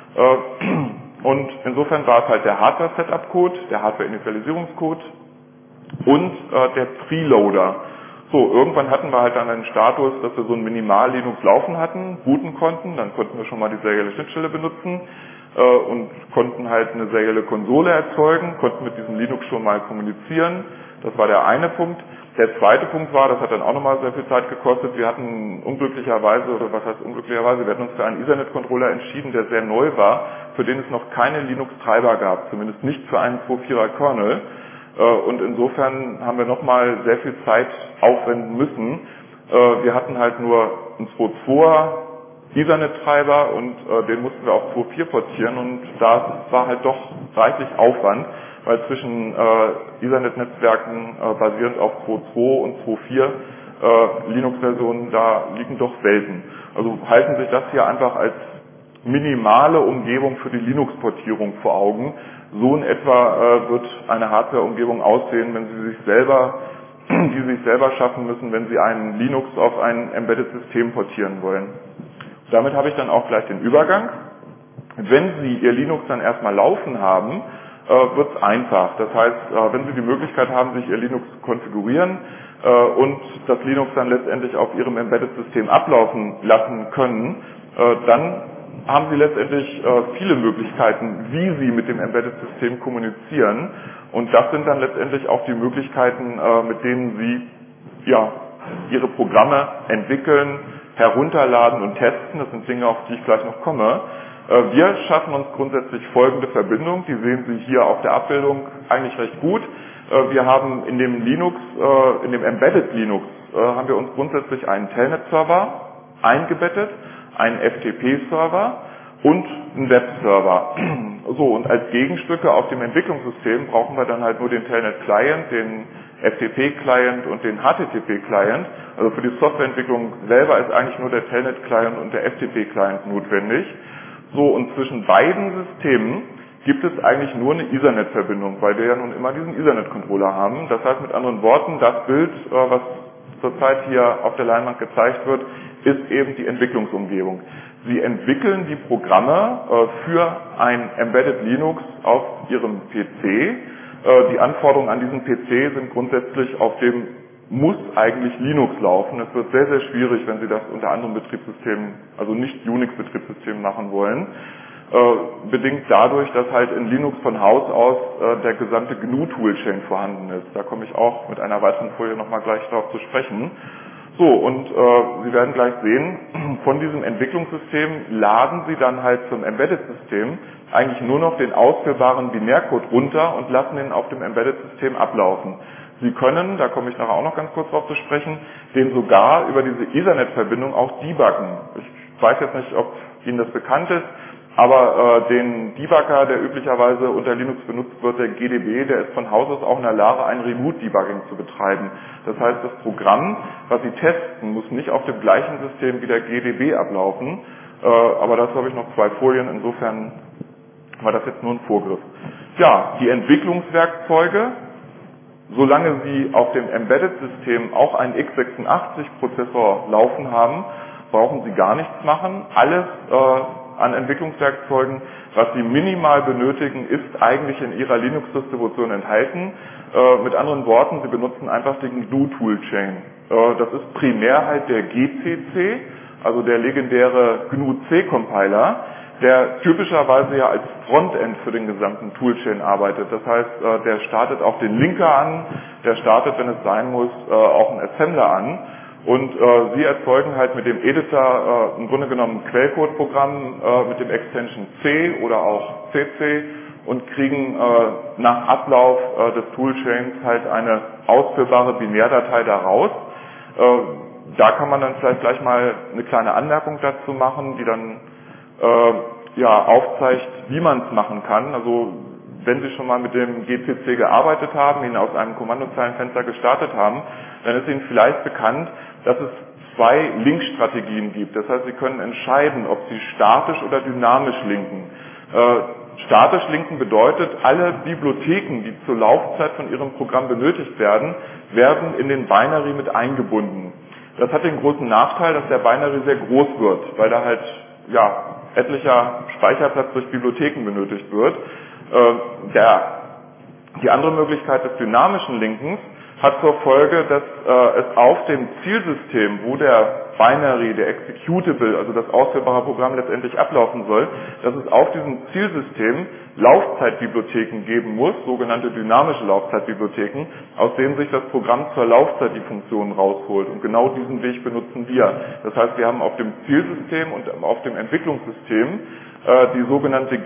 Und insofern war es halt der Hardware-Setup-Code, der Hardware-Initialisierungscode und äh, der Preloader. So, irgendwann hatten wir halt dann einen Status, dass wir so ein Minimal-Linux laufen hatten, booten konnten, dann konnten wir schon mal die serielle Schnittstelle benutzen äh, und konnten halt eine serielle Konsole erzeugen, konnten mit diesem Linux schon mal kommunizieren. Das war der eine Punkt. Der zweite Punkt war, das hat dann auch nochmal sehr viel Zeit gekostet, wir hatten unglücklicherweise, oder was heißt unglücklicherweise, wir hatten uns für einen Ethernet-Controller entschieden, der sehr neu war, für den es noch keine Linux-Treiber gab, zumindest nicht für einen zwei Punkt vierer Kernel. Und insofern haben wir nochmal sehr viel Zeit aufwenden müssen. Wir hatten halt nur einen zwei Punkt zweier Ethernet-Treiber und den mussten wir auf zwei Punkt vier portieren und da war halt doch reichlich Aufwand, weil zwischen äh, Ethernet-Netzwerken äh, basierend auf zwei Punkt zwei und zwei Punkt vier äh, Linux-Versionen, da liegen doch Welten. Also halten sich das hier einfach als minimale Umgebung für die Linux-Portierung vor Augen. So in etwa äh, wird eine Hardware-Umgebung aussehen, wenn Sie sich selber, die Sie sich selber schaffen müssen, wenn Sie einen Linux auf ein Embedded-System portieren wollen. Damit habe ich dann auch gleich den Übergang. Wenn Sie Ihr Linux dann erstmal laufen haben, äh, wird es einfach. Das heißt, äh, wenn Sie die Möglichkeit haben, sich Ihr Linux zu konfigurieren äh, und das Linux dann letztendlich auf Ihrem Embedded-System ablaufen lassen können, äh, dann haben Sie letztendlich äh, viele Möglichkeiten, wie Sie mit dem Embedded-System kommunizieren. Und das sind dann letztendlich auch die Möglichkeiten, äh, mit denen Sie ja, Ihre Programme entwickeln, herunterladen und testen. Das sind Dinge, auf die ich gleich noch komme. Äh, wir schaffen uns grundsätzlich folgende Verbindung. Die sehen Sie hier auf der Abbildung eigentlich recht gut. Äh, wir haben in dem Linux, äh, in dem Embedded Linux, äh, haben wir uns grundsätzlich einen Telnet-Server eingebettet, einen F T P-Server und einen Web-Server. So, und als Gegenstücke auf dem Entwicklungssystem brauchen wir dann halt nur den Telnet-Client, den F T P-Client und den H T T P-Client. Also für die Softwareentwicklung selber ist eigentlich nur der Telnet-Client und der F T P-Client notwendig. So, und zwischen beiden Systemen gibt es eigentlich nur eine Ethernet-Verbindung, weil wir ja nun immer diesen Ethernet-Controller haben. Das heißt mit anderen Worten, das Bild, was zurzeit hier auf der Leinwand gezeigt wird, ist eben die Entwicklungsumgebung. Sie entwickeln die Programme äh, für ein Embedded Linux auf Ihrem P C. Äh, die Anforderungen an diesen P C sind grundsätzlich, auf dem muss eigentlich Linux laufen. Es wird sehr, sehr schwierig, wenn Sie das unter anderen Betriebssystemen, also nicht Unix-Betriebssystemen machen wollen. Äh, bedingt dadurch, dass halt in Linux von Haus aus äh, der gesamte G N U-Toolchain vorhanden ist. Da komme ich auch mit einer weiteren Folie nochmal gleich darauf zu sprechen. So, und äh, Sie werden gleich sehen, von diesem Entwicklungssystem laden Sie dann halt zum Embedded-System eigentlich nur noch den ausführbaren Binärcode runter und lassen ihn auf dem Embedded-System ablaufen. Sie können, da komme ich nachher auch noch ganz kurz drauf zu sprechen, den sogar über diese Ethernet-Verbindung auch debuggen. Ich weiß jetzt nicht, ob Ihnen das bekannt ist, Aber äh, den Debugger, der üblicherweise unter Linux benutzt wird, der G D B, der ist von Haus aus auch in der Lage, ein Remote-Debugging zu betreiben. Das heißt, das Programm, was Sie testen, muss nicht auf dem gleichen System wie der G D B ablaufen. Äh, aber dazu habe ich noch zwei Folien, insofern war das jetzt nur ein Vorgriff. Ja, die Entwicklungswerkzeuge, solange Sie auf dem Embedded-System auch einen x sechsundachtzig-Prozessor laufen haben, brauchen Sie gar nichts machen. Alles äh, an Entwicklungswerkzeugen, was Sie minimal benötigen, ist eigentlich in Ihrer Linux-Distribution enthalten. Äh, mit anderen Worten, Sie benutzen einfach den G N U-Toolchain. Äh, das ist primär halt der G C C, also der legendäre G N U-C-Compiler, der typischerweise ja als Frontend für den gesamten Toolchain arbeitet. Das heißt, äh, der startet auch den Linker an, der startet, wenn es sein muss, äh, auch einen Assembler an. Und äh, Sie erzeugen halt mit dem Editor äh, im Grunde genommen ein Quellcode-Programm äh, mit dem Extension C oder auch C C und kriegen äh, nach Ablauf äh, des Toolchains halt eine ausführbare Binärdatei daraus. Äh, da kann man dann vielleicht gleich mal eine kleine Anmerkung dazu machen, die dann äh, ja, aufzeigt, wie man es machen kann. Also wenn Sie schon mal mit dem G C C gearbeitet haben, ihn aus einem Kommandozeilenfenster gestartet haben, dann ist Ihnen vielleicht bekannt, dass es zwei Linkstrategien gibt. Das heißt, Sie können entscheiden, ob Sie statisch oder dynamisch linken. Äh, statisch linken bedeutet, alle Bibliotheken, die zur Laufzeit von Ihrem Programm benötigt werden, werden in den Binary mit eingebunden. Das hat den großen Nachteil, dass der Binary sehr groß wird, weil da halt ja, etlicher Speicherplatz durch Bibliotheken benötigt wird. Äh, der, die andere Möglichkeit des dynamischen Linkens hat zur Folge, dass äh, es auf dem Zielsystem, wo der Binary, der Executable, also das ausführbare Programm letztendlich ablaufen soll, dass es auf diesem Zielsystem Laufzeitbibliotheken geben muss, sogenannte dynamische Laufzeitbibliotheken, aus denen sich das Programm zur Laufzeit die Funktionen rausholt. Und genau diesen Weg benutzen wir. Das heißt, wir haben auf dem Zielsystem und auf dem Entwicklungssystem äh, die sogenannte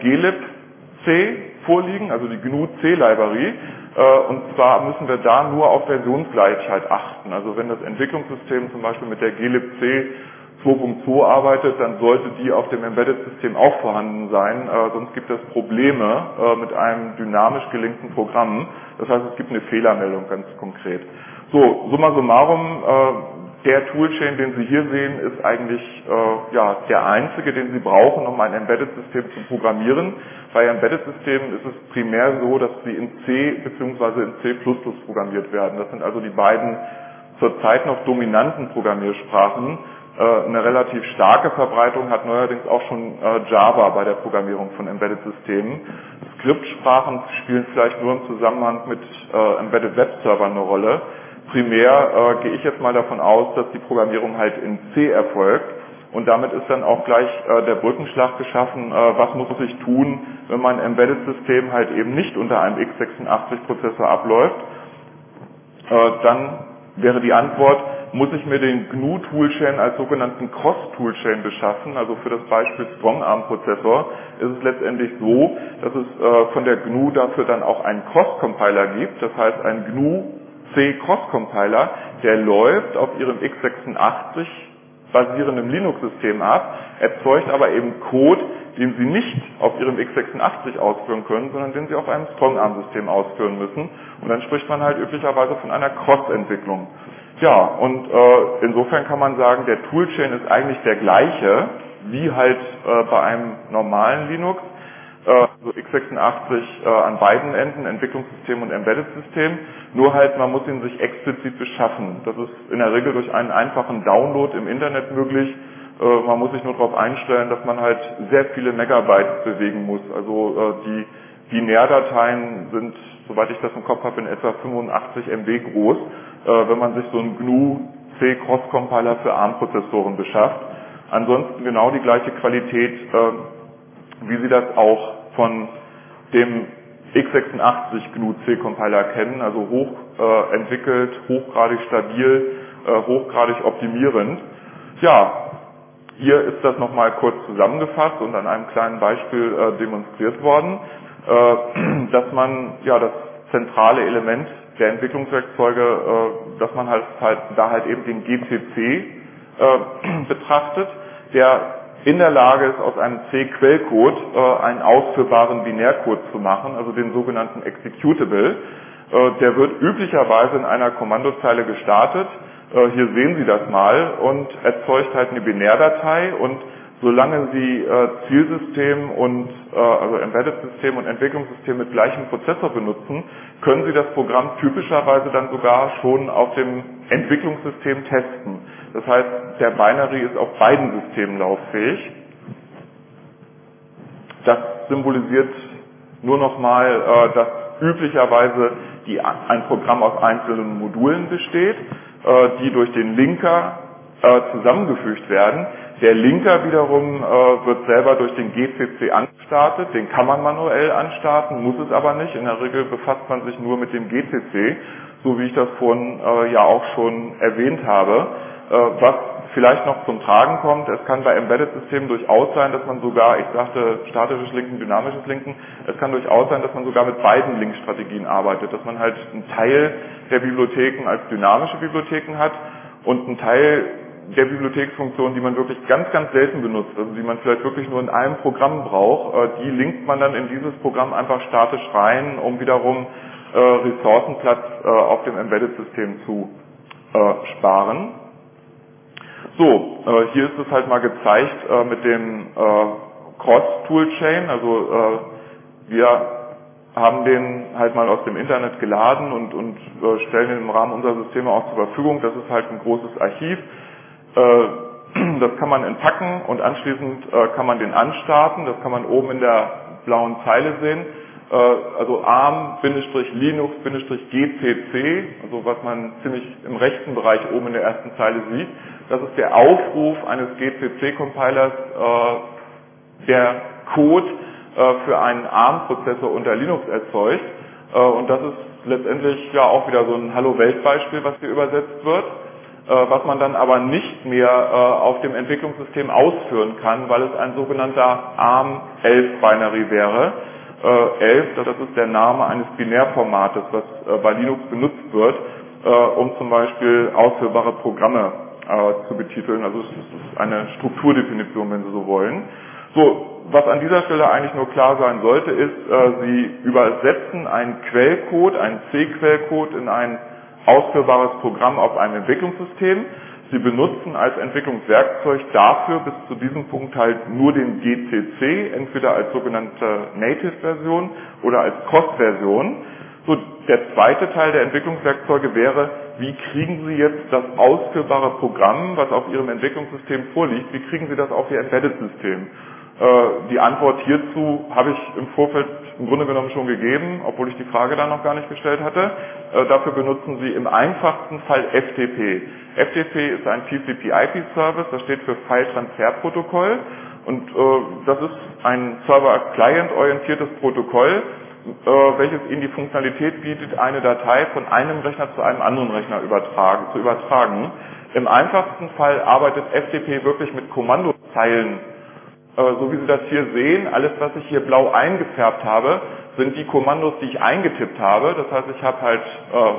glibc vorliegen, also die G N U-C-Library. Und zwar müssen wir da nur auf Versionsgleichheit achten. Also wenn das Entwicklungssystem zum Beispiel mit der glibc zwei Punkt zwei arbeitet, dann sollte die auf dem Embedded-System auch vorhanden sein, äh, sonst gibt es Probleme äh, mit einem dynamisch gelinkten Programm. Das heißt, es gibt eine Fehlermeldung ganz konkret. So, summa summarum, äh, der Toolchain, den Sie hier sehen, ist eigentlich äh, ja, der einzige, den Sie brauchen, um ein Embedded-System zu programmieren. Bei Embedded-Systemen ist es primär so, dass sie in C bzw. in C plus plus programmiert werden. Das sind also die beiden zurzeit noch dominanten Programmiersprachen. Äh, eine relativ starke Verbreitung hat neuerdings auch schon äh, Java bei der Programmierung von Embedded-Systemen. Skriptsprachen spielen vielleicht nur im Zusammenhang mit äh, Embedded Web-Servern eine Rolle. Primär äh, gehe ich jetzt mal davon aus, dass die Programmierung halt in C erfolgt und damit ist dann auch gleich äh, der Brückenschlag geschaffen, äh, was muss ich tun, wenn mein Embedded-System halt eben nicht unter einem x sechsundachtzig-Prozessor abläuft. Äh, dann wäre die Antwort, muss ich mir den G N U-Toolchain als sogenannten Cross-Toolchain beschaffen. Also für das Beispiel Strong-Arm-Prozessor ist es letztendlich so, dass es äh, von der G N U dafür dann auch einen Cross-Compiler gibt. Das heißt, ein G N U-C Cross-Compiler, der läuft auf Ihrem x sechsundachtzig basierendem Linux-System ab, erzeugt aber eben Code, den Sie nicht auf Ihrem x sechsundachtzig ausführen können, sondern den Sie auf einem Strong-Arm-System ausführen müssen. Und dann spricht man halt üblicherweise von einer Cross-Entwicklung. Ja, und äh, insofern kann man sagen, der Toolchain ist eigentlich der gleiche, wie halt äh, bei einem normalen Linux. Äh, also x sechsundachtzig äh, an beiden Enden, Entwicklungssystem und Embedded-System. Nur halt, man muss ihn sich explizit beschaffen. Das ist in der Regel durch einen einfachen Download im Internet möglich. Äh, man muss sich nur darauf einstellen, dass man halt sehr viele Megabytes bewegen muss. Also äh, die Binärdateien sind, soweit ich das im Kopf habe, in etwa fünfundachtzig Megabyte groß, äh, wenn man sich so einen G N U-C Cross-Compiler für ARM-Prozessoren beschafft. Ansonsten genau die gleiche Qualität, äh, wie Sie das auch von dem x sechsundachtzig G N U-C Compiler kennen, also hoch äh, entwickelt, hochgradig stabil, äh, hochgradig optimierend. Ja, hier ist das nochmal kurz zusammengefasst und an einem kleinen Beispiel äh, demonstriert worden, äh, dass man ja das zentrale Element der Entwicklungswerkzeuge, äh, dass man halt, halt da halt eben den G C C äh, betrachtet, der in der Lage ist, aus einem C-Quellcode äh, einen ausführbaren Binärcode zu machen, also den sogenannten Executable. Äh, der wird üblicherweise in einer Kommandozeile gestartet. Äh, hier sehen Sie das mal und erzeugt halt eine Binärdatei, und solange Sie äh, Zielsystem und äh, also Embedded-System und Entwicklungssystem mit gleichem Prozessor benutzen, können Sie das Programm typischerweise dann sogar schon auf dem Entwicklungssystem testen. Das heißt, der Binary ist auf beiden Systemen lauffähig. Das symbolisiert nur nochmal, äh, dass üblicherweise die, ein Programm aus einzelnen Modulen besteht, äh, die durch den Linker äh, zusammengefügt werden. Der Linker wiederum äh, wird selber durch den G C C angestartet, den kann man manuell anstarten, muss es aber nicht. In der Regel befasst man sich nur mit dem G C C, so wie ich das vorhin äh, ja auch schon erwähnt habe. Äh, was vielleicht noch zum Tragen kommt, es kann bei Embedded-Systemen durchaus sein, dass man sogar, ich sagte statisches Linken, dynamisches Linken, es kann durchaus sein, dass man sogar mit beiden Link-Strategien arbeitet, dass man halt einen Teil der Bibliotheken als dynamische Bibliotheken hat und einen Teil der Bibliotheksfunktionen, die man wirklich ganz, ganz selten benutzt, also die man vielleicht wirklich nur in einem Programm braucht, äh, die linkt man dann in dieses Programm einfach statisch rein, um wiederum äh, Ressourcenplatz äh, auf dem Embedded-System zu äh, sparen. So, äh, hier ist es halt mal gezeigt äh, mit dem äh, Cross-Toolchain, also äh, wir haben den halt mal aus dem Internet geladen und, und äh, stellen ihn im Rahmen unserer Systeme auch zur Verfügung. Das ist halt ein großes Archiv. Das kann man entpacken und anschließend kann man den anstarten. Das kann man oben in der blauen Zeile sehen. Also ARM-Linux-G C C, also was man ziemlich im rechten Bereich oben in der ersten Zeile sieht. Das ist der Aufruf eines G C C-Compilers, der Code für einen ARM-Prozessor unter Linux erzeugt. Und das ist letztendlich ja auch wieder so ein Hallo-Welt-Beispiel, was hier übersetzt wird, was man dann aber nicht mehr äh, auf dem Entwicklungssystem ausführen kann, weil es ein sogenannter ARM elf Binary wäre. Äh, elf, das ist der Name eines Binärformates, was äh, bei Linux benutzt wird, äh, um zum Beispiel ausführbare Programme äh, zu betiteln. Also es ist eine Strukturdefinition, wenn Sie so wollen. So, was an dieser Stelle eigentlich nur klar sein sollte, ist, äh, Sie übersetzen einen Quellcode, einen C-Quellcode in ein ausführbares Programm auf einem Entwicklungssystem. Sie benutzen als Entwicklungswerkzeug dafür bis zu diesem Punkt halt nur den G C C, entweder als sogenannte Native-Version oder als Cross-Version. So, der zweite Teil der Entwicklungswerkzeuge wäre, wie kriegen Sie jetzt das ausführbare Programm, was auf Ihrem Entwicklungssystem vorliegt, wie kriegen Sie das auf Ihr Embedded-System? Die Antwort hierzu habe ich im Vorfeld im Grunde genommen schon gegeben, obwohl ich die Frage da noch gar nicht gestellt hatte. Dafür benutzen Sie im einfachsten Fall F T P. F T P ist ein T C P I P-Service, das steht für File-Transfer-Protokoll, und das ist ein Server-Client-orientiertes Protokoll, welches Ihnen die Funktionalität bietet, eine Datei von einem Rechner zu einem anderen Rechner übertragen, zu übertragen. Im einfachsten Fall arbeitet F T P wirklich mit Kommandozeilen. So wie Sie das hier sehen, alles, was ich hier blau eingefärbt habe, sind die Kommandos, die ich eingetippt habe. Das heißt, ich habe halt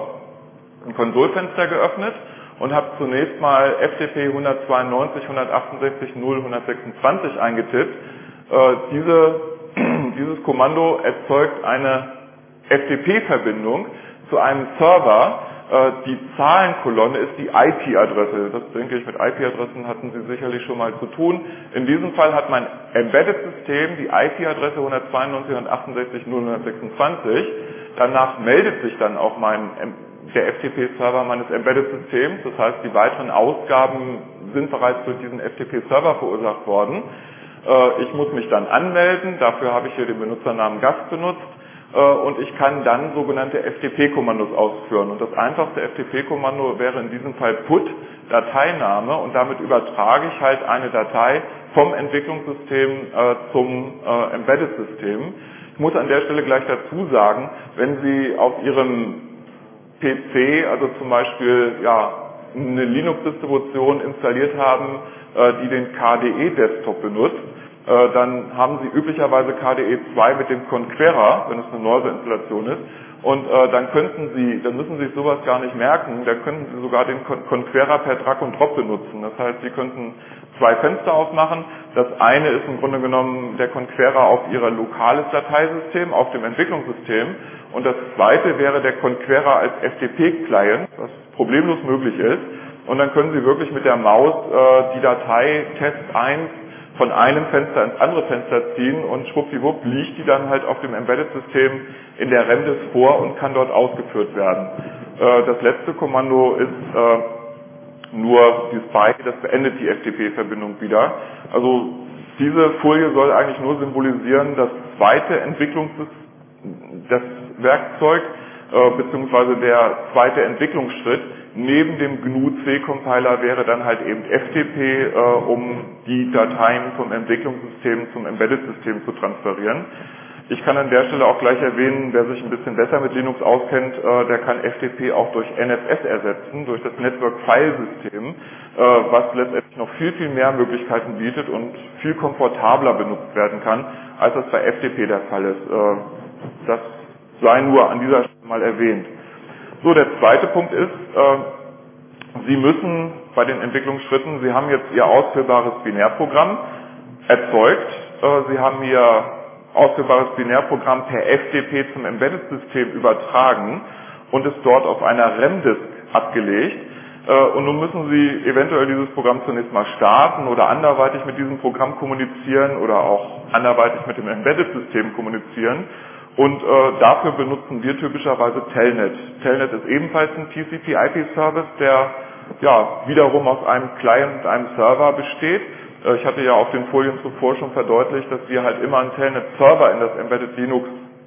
äh, ein Konsolfenster geöffnet und habe zunächst mal F T P hundertzweiundneunzig, hundertachtundsechzig, null, hundertsechsundzwanzig eingetippt. Äh, diese, dieses Kommando erzeugt eine F T P-Verbindung zu einem Server. Die Zahlenkolonne ist die I P-Adresse. Das denke ich, mit I P-Adressen hatten Sie sicherlich schon mal zu tun. In diesem Fall hat mein Embedded-System die I P-Adresse hundertzweiundneunzig, hundertachtundsechzig, null, hundertsechsundzwanzig. Danach meldet sich dann auch mein, der F T P-Server meines Embedded-Systems. Das heißt, die weiteren Ausgaben sind bereits durch diesen F T P-Server verursacht worden. Ich muss mich dann anmelden. Dafür habe ich hier den Benutzernamen Gast benutzt. Und ich kann dann sogenannte F T P-Kommandos ausführen. Und das einfachste F T P-Kommando wäre in diesem Fall put, Dateiname, und damit übertrage ich halt eine Datei vom Entwicklungssystem äh, zum äh, Embedded-System. Ich muss an der Stelle gleich dazu sagen, wenn Sie auf Ihrem P C, also zum Beispiel ja, eine Linux-Distribution installiert haben, äh, die den K D E-Desktop benutzt, dann haben Sie üblicherweise K D E zwei mit dem Conqueror, wenn es eine Noise-Installation ist, und äh, dann könnten Sie, dann müssen Sie sich sowas gar nicht merken, dann könnten Sie sogar den Conqueror per Drag und Drop benutzen. Das heißt, Sie könnten zwei Fenster aufmachen, Das eine ist im Grunde genommen der Conqueror auf Ihr lokales Dateisystem, auf dem Entwicklungssystem. Und das zweite wäre der Conqueror als F T P-Client, was problemlos möglich ist. Und dann können Sie wirklich mit der Maus äh, die Datei Test eins von einem Fenster ins andere Fenster ziehen und schwuppdiwupp liegt die dann halt auf dem Embedded-System in der REMDIS vor und kann dort ausgeführt werden. Äh, das letzte Kommando ist äh, nur die Spy, das beendet die F T P-Verbindung wieder. Also diese Folie soll eigentlich nur symbolisieren, das zweite Entwicklungs das Werkzeug äh, beziehungsweise der zweite Entwicklungsschritt neben dem G N U C-Compiler wäre dann halt eben F T P, äh, um die Dateien vom Entwicklungssystem zum Embedded-System zu transferieren. Ich kann an der Stelle auch gleich erwähnen, wer sich ein bisschen besser mit Linux auskennt, äh, der kann F T P auch durch N F S ersetzen, durch das Network File System, äh, was letztendlich noch viel, viel mehr Möglichkeiten bietet und viel komfortabler benutzt werden kann, als das bei F T P der Fall ist. Äh, das sei nur an dieser Stelle mal erwähnt. So, der zweite Punkt ist, äh, Sie müssen bei den Entwicklungsschritten, Sie haben jetzt Ihr ausführbares Binärprogramm erzeugt, äh, Sie haben Ihr ausführbares Binärprogramm per F T P zum Embedded-System übertragen und es dort auf einer REMDISK abgelegt. Äh, und nun müssen Sie eventuell dieses Programm zunächst mal starten oder anderweitig mit diesem Programm kommunizieren oder auch anderweitig mit dem Embedded-System kommunizieren. Und äh, dafür benutzen wir typischerweise Telnet. Telnet ist ebenfalls ein T C P I P-Service, der ja wiederum aus einem Client und einem Server besteht. Äh, ich hatte ja auf den Folien zuvor schon verdeutlicht, dass wir halt immer einen Telnet-Server in das Embedded Linux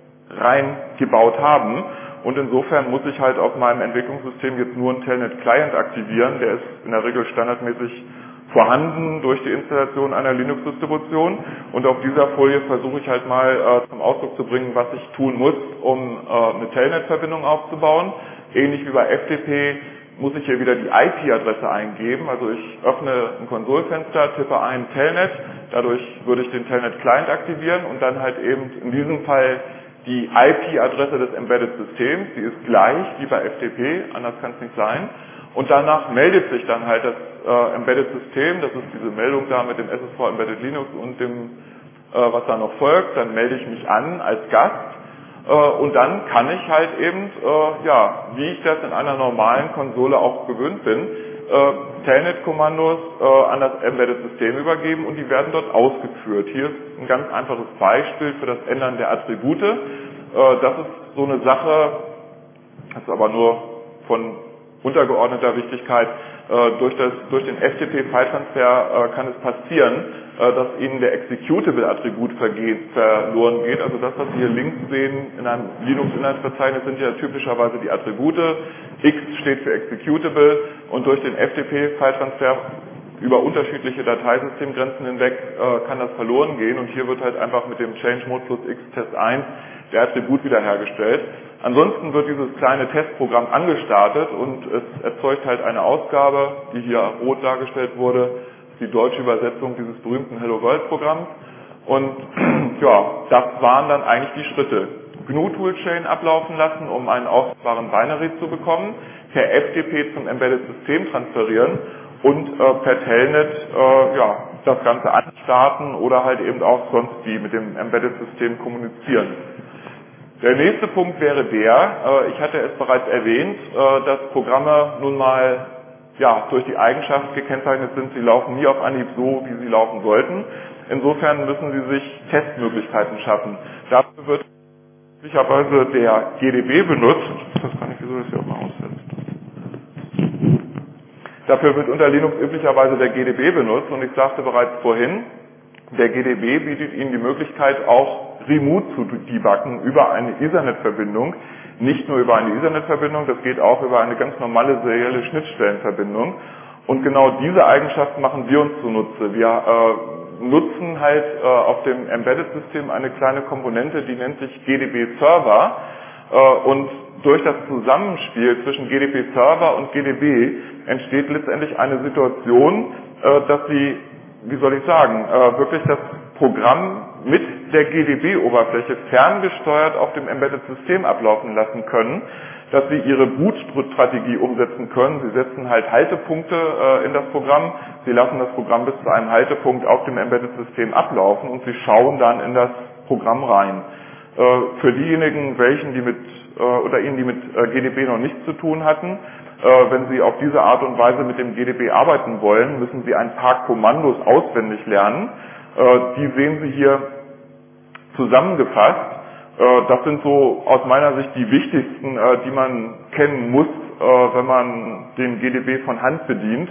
reingebaut haben. Und insofern muss ich halt auf meinem Entwicklungssystem jetzt nur einen Telnet-Client aktivieren. Der ist in der Regel standardmäßig vorhanden durch die Installation einer Linux-Distribution. Und auf dieser Folie versuche ich halt mal äh, zum Ausdruck zu bringen, was ich tun muss, um äh, eine Telnet-Verbindung aufzubauen. Ähnlich wie bei F T P muss ich hier wieder die I P-Adresse eingeben. Also ich öffne ein Konsolfenster, tippe ein Telnet, dadurch würde ich den Telnet-Client aktivieren und dann halt eben in diesem Fall die I P-Adresse des Embedded-Systems. Die ist gleich wie bei F T P, anders kann es nicht sein. Und danach meldet sich dann halt das äh, Embedded-System, das ist diese Meldung da mit dem S S V Embedded Linux und dem, äh, was da noch folgt, dann melde ich mich an als Gast äh, und dann kann ich halt eben, äh, ja, wie ich das in einer normalen Konsole auch gewöhnt bin, äh, Telnet-Kommandos äh, an das Embedded-System übergeben und die werden dort ausgeführt. Hier ist ein ganz einfaches Beispiel für das Ändern der Attribute. Äh, das ist so eine Sache, das ist aber nur von untergeordneter Wichtigkeit. Äh, durch, das, durch den F T P-File-Transfer äh, kann es passieren, äh, dass Ihnen der Executable-Attribut verloren geht. Also das, was Sie hier links sehen in einem Linux-Inhaltsverzeichnis, sind ja typischerweise die Attribute. X steht für Executable und durch den F T P-File-Transfer über unterschiedliche Dateisystemgrenzen hinweg äh, kann das verloren gehen und hier wird halt einfach mit dem Change Mode plus X Test eins der Attribut wiederhergestellt. Ansonsten wird dieses kleine Testprogramm angestartet und es erzeugt halt eine Ausgabe, die hier rot dargestellt wurde, die deutsche Übersetzung dieses berühmten Hello World Programms. Und ja, das waren dann eigentlich die Schritte. G N U-Toolchain ablaufen lassen, um einen ausführbaren Binary zu bekommen, per F T P zum Embedded System transferieren und äh, per Telnet äh, ja, das Ganze anstarten oder halt eben auch sonst wie mit dem Embedded System kommunizieren. Der nächste Punkt wäre der, äh, ich hatte es bereits erwähnt, äh, dass Programme nun mal ja, durch die Eigenschaft gekennzeichnet sind, sie laufen nie auf Anhieb so, wie sie laufen sollten. Insofern müssen sie sich Testmöglichkeiten schaffen. Dafür wird üblicherweise der G D B benutzt. Ich weiß gar nicht, wieso das hier auch mal aussetzt. Dafür wird unter Linux üblicherweise der G D B benutzt und ich sagte bereits vorhin, der G D B bietet Ihnen die Möglichkeit auch remote zu debuggen über eine Ethernet-Verbindung. Nicht nur über eine Ethernet-Verbindung, das geht auch über eine ganz normale serielle Schnittstellenverbindung. Und genau diese Eigenschaft machen wir uns zunutze. Wir äh, nutzen halt äh, auf dem Embedded-System eine kleine Komponente, die nennt sich G D B-Server. Äh, und durch das Zusammenspiel zwischen G D B-Server und G D B entsteht letztendlich eine Situation, äh, dass Sie, wie soll ich sagen, äh, wirklich das Programm mit der G D B-Oberfläche ferngesteuert auf dem Embedded-System ablaufen lassen können, dass sie ihre Boot-Strategie umsetzen können. Sie setzen halt Haltepunkte äh, in das Programm, sie lassen das Programm bis zu einem Haltepunkt auf dem Embedded-System ablaufen und sie schauen dann in das Programm rein. Äh, für diejenigen, welchen die mit äh, oder Ihnen, die mit äh, G D B noch nichts zu tun hatten, äh, wenn Sie auf diese Art und Weise mit dem G D B arbeiten wollen, müssen Sie ein paar Kommandos auswendig lernen. Äh, die sehen Sie hier zusammengefasst. Das sind so aus meiner Sicht die wichtigsten, die man kennen muss, wenn man den G D B von Hand bedient.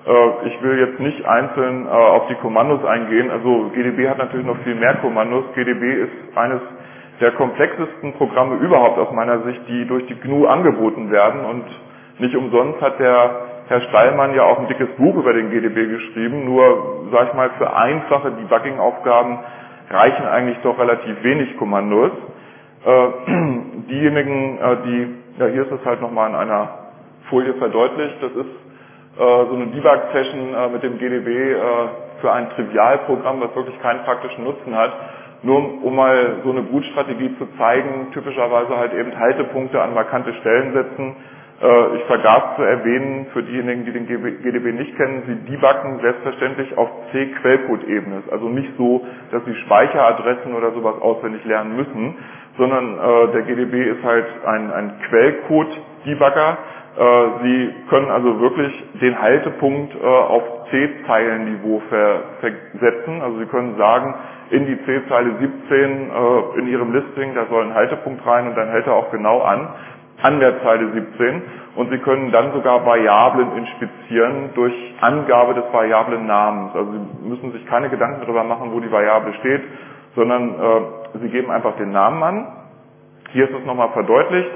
Ich will jetzt nicht einzeln auf die Kommandos eingehen. Also G D B hat natürlich noch viel mehr Kommandos. G D B ist eines der komplexesten Programme überhaupt aus meiner Sicht, die durch die G N U angeboten werden. Und nicht umsonst hat der Herr Steilmann ja auch ein dickes Buch über den G D B geschrieben. Nur, sag ich mal, für einfache Debugging-Aufgaben reichen eigentlich doch relativ wenig Kommandos. Äh, diejenigen, äh, die, ja hier ist es halt nochmal in einer Folie verdeutlicht, das ist äh, so eine Debug-Session äh, mit dem G D B äh, für ein Trivialprogramm, das wirklich keinen praktischen Nutzen hat, nur um, um mal so eine Bootstrategie zu zeigen, typischerweise halt eben Haltepunkte an markante Stellen setzen. Ich vergaß zu erwähnen, für diejenigen, die den G D B nicht kennen, sie debuggen selbstverständlich auf C-Quellcode-Ebene. Also nicht so, dass sie Speicheradressen oder sowas auswendig lernen müssen, sondern äh, der G D B ist halt ein, ein Quellcode-Debugger. Äh, sie können also wirklich den Haltepunkt äh, auf C-Zeilenniveau ver versetzen. Also Sie können sagen, in die C-Zeile siebzehn äh, in Ihrem Listing, da soll ein Haltepunkt rein und dann hält er auch genau an. an der Zeile siebzehn und Sie können dann sogar Variablen inspizieren durch Angabe des Variablen-Namens. Also Sie müssen sich keine Gedanken darüber machen, wo die Variable steht, sondern äh, Sie geben einfach den Namen an. Hier ist es nochmal verdeutlicht.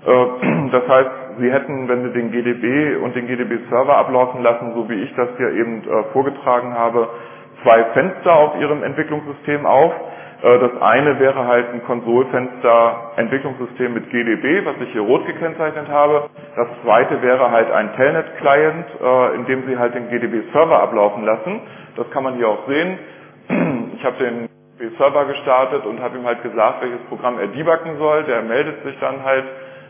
Äh, das heißt, Sie hätten, wenn Sie den G D B und den G D B-Server ablaufen lassen, so wie ich das hier eben äh, vorgetragen habe, zwei Fenster auf Ihrem Entwicklungssystem auf. Das eine wäre halt ein Konsolfenster Entwicklungssystem mit G D B, was ich hier rot gekennzeichnet habe. Das zweite wäre halt ein Telnet-Client, in dem Sie halt den G D B-Server ablaufen lassen. Das kann man hier auch sehen. Ich habe den G D B-Server gestartet und habe ihm halt gesagt, welches Programm er debuggen soll. Der meldet sich dann halt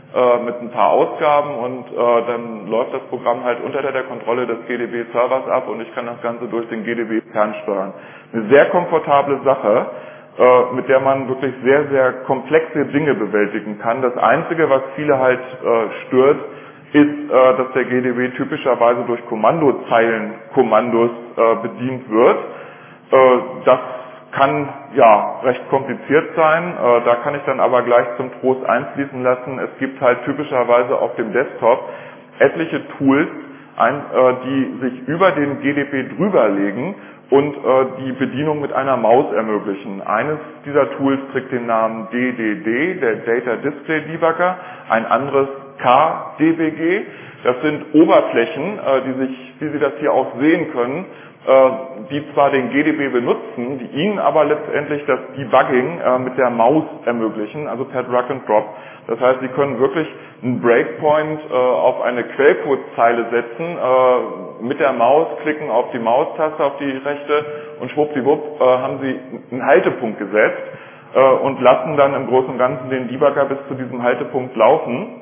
mit ein paar Ausgaben und dann läuft das Programm halt unter der Kontrolle des G D B-Servers ab und ich kann das Ganze durch den G D B fernsteuern. Eine sehr komfortable Sache, mit der man wirklich sehr, sehr komplexe Dinge bewältigen kann. Das Einzige, was viele halt äh, stört, ist, äh, dass der G D B typischerweise durch Kommandozeilenkommandos äh, bedient wird. Äh, das kann ja recht kompliziert sein. Äh, da kann ich dann aber gleich zum Trost einfließen lassen. Es gibt halt typischerweise auf dem Desktop etliche Tools, ein, äh, die sich über den G D B drüber legen und äh, die Bedienung mit einer Maus ermöglichen. Eines dieser Tools trägt den Namen D D D, der Data Display Debugger, ein anderes K D B G. Das sind Oberflächen, äh, die sich, wie Sie das hier auch sehen können, äh, die zwar den G D B benutzen, die Ihnen aber letztendlich das Debugging äh, mit der Maus ermöglichen, also per Drag and Drop. Das heißt, Sie können wirklich einen Breakpoint äh, auf eine Quellcode-Zeile setzen, äh, mit der Maus klicken auf die Maustaste, auf die rechte und schwuppdiwupp äh, haben Sie einen Haltepunkt gesetzt äh, und lassen dann im Großen und Ganzen den Debugger bis zu diesem Haltepunkt laufen.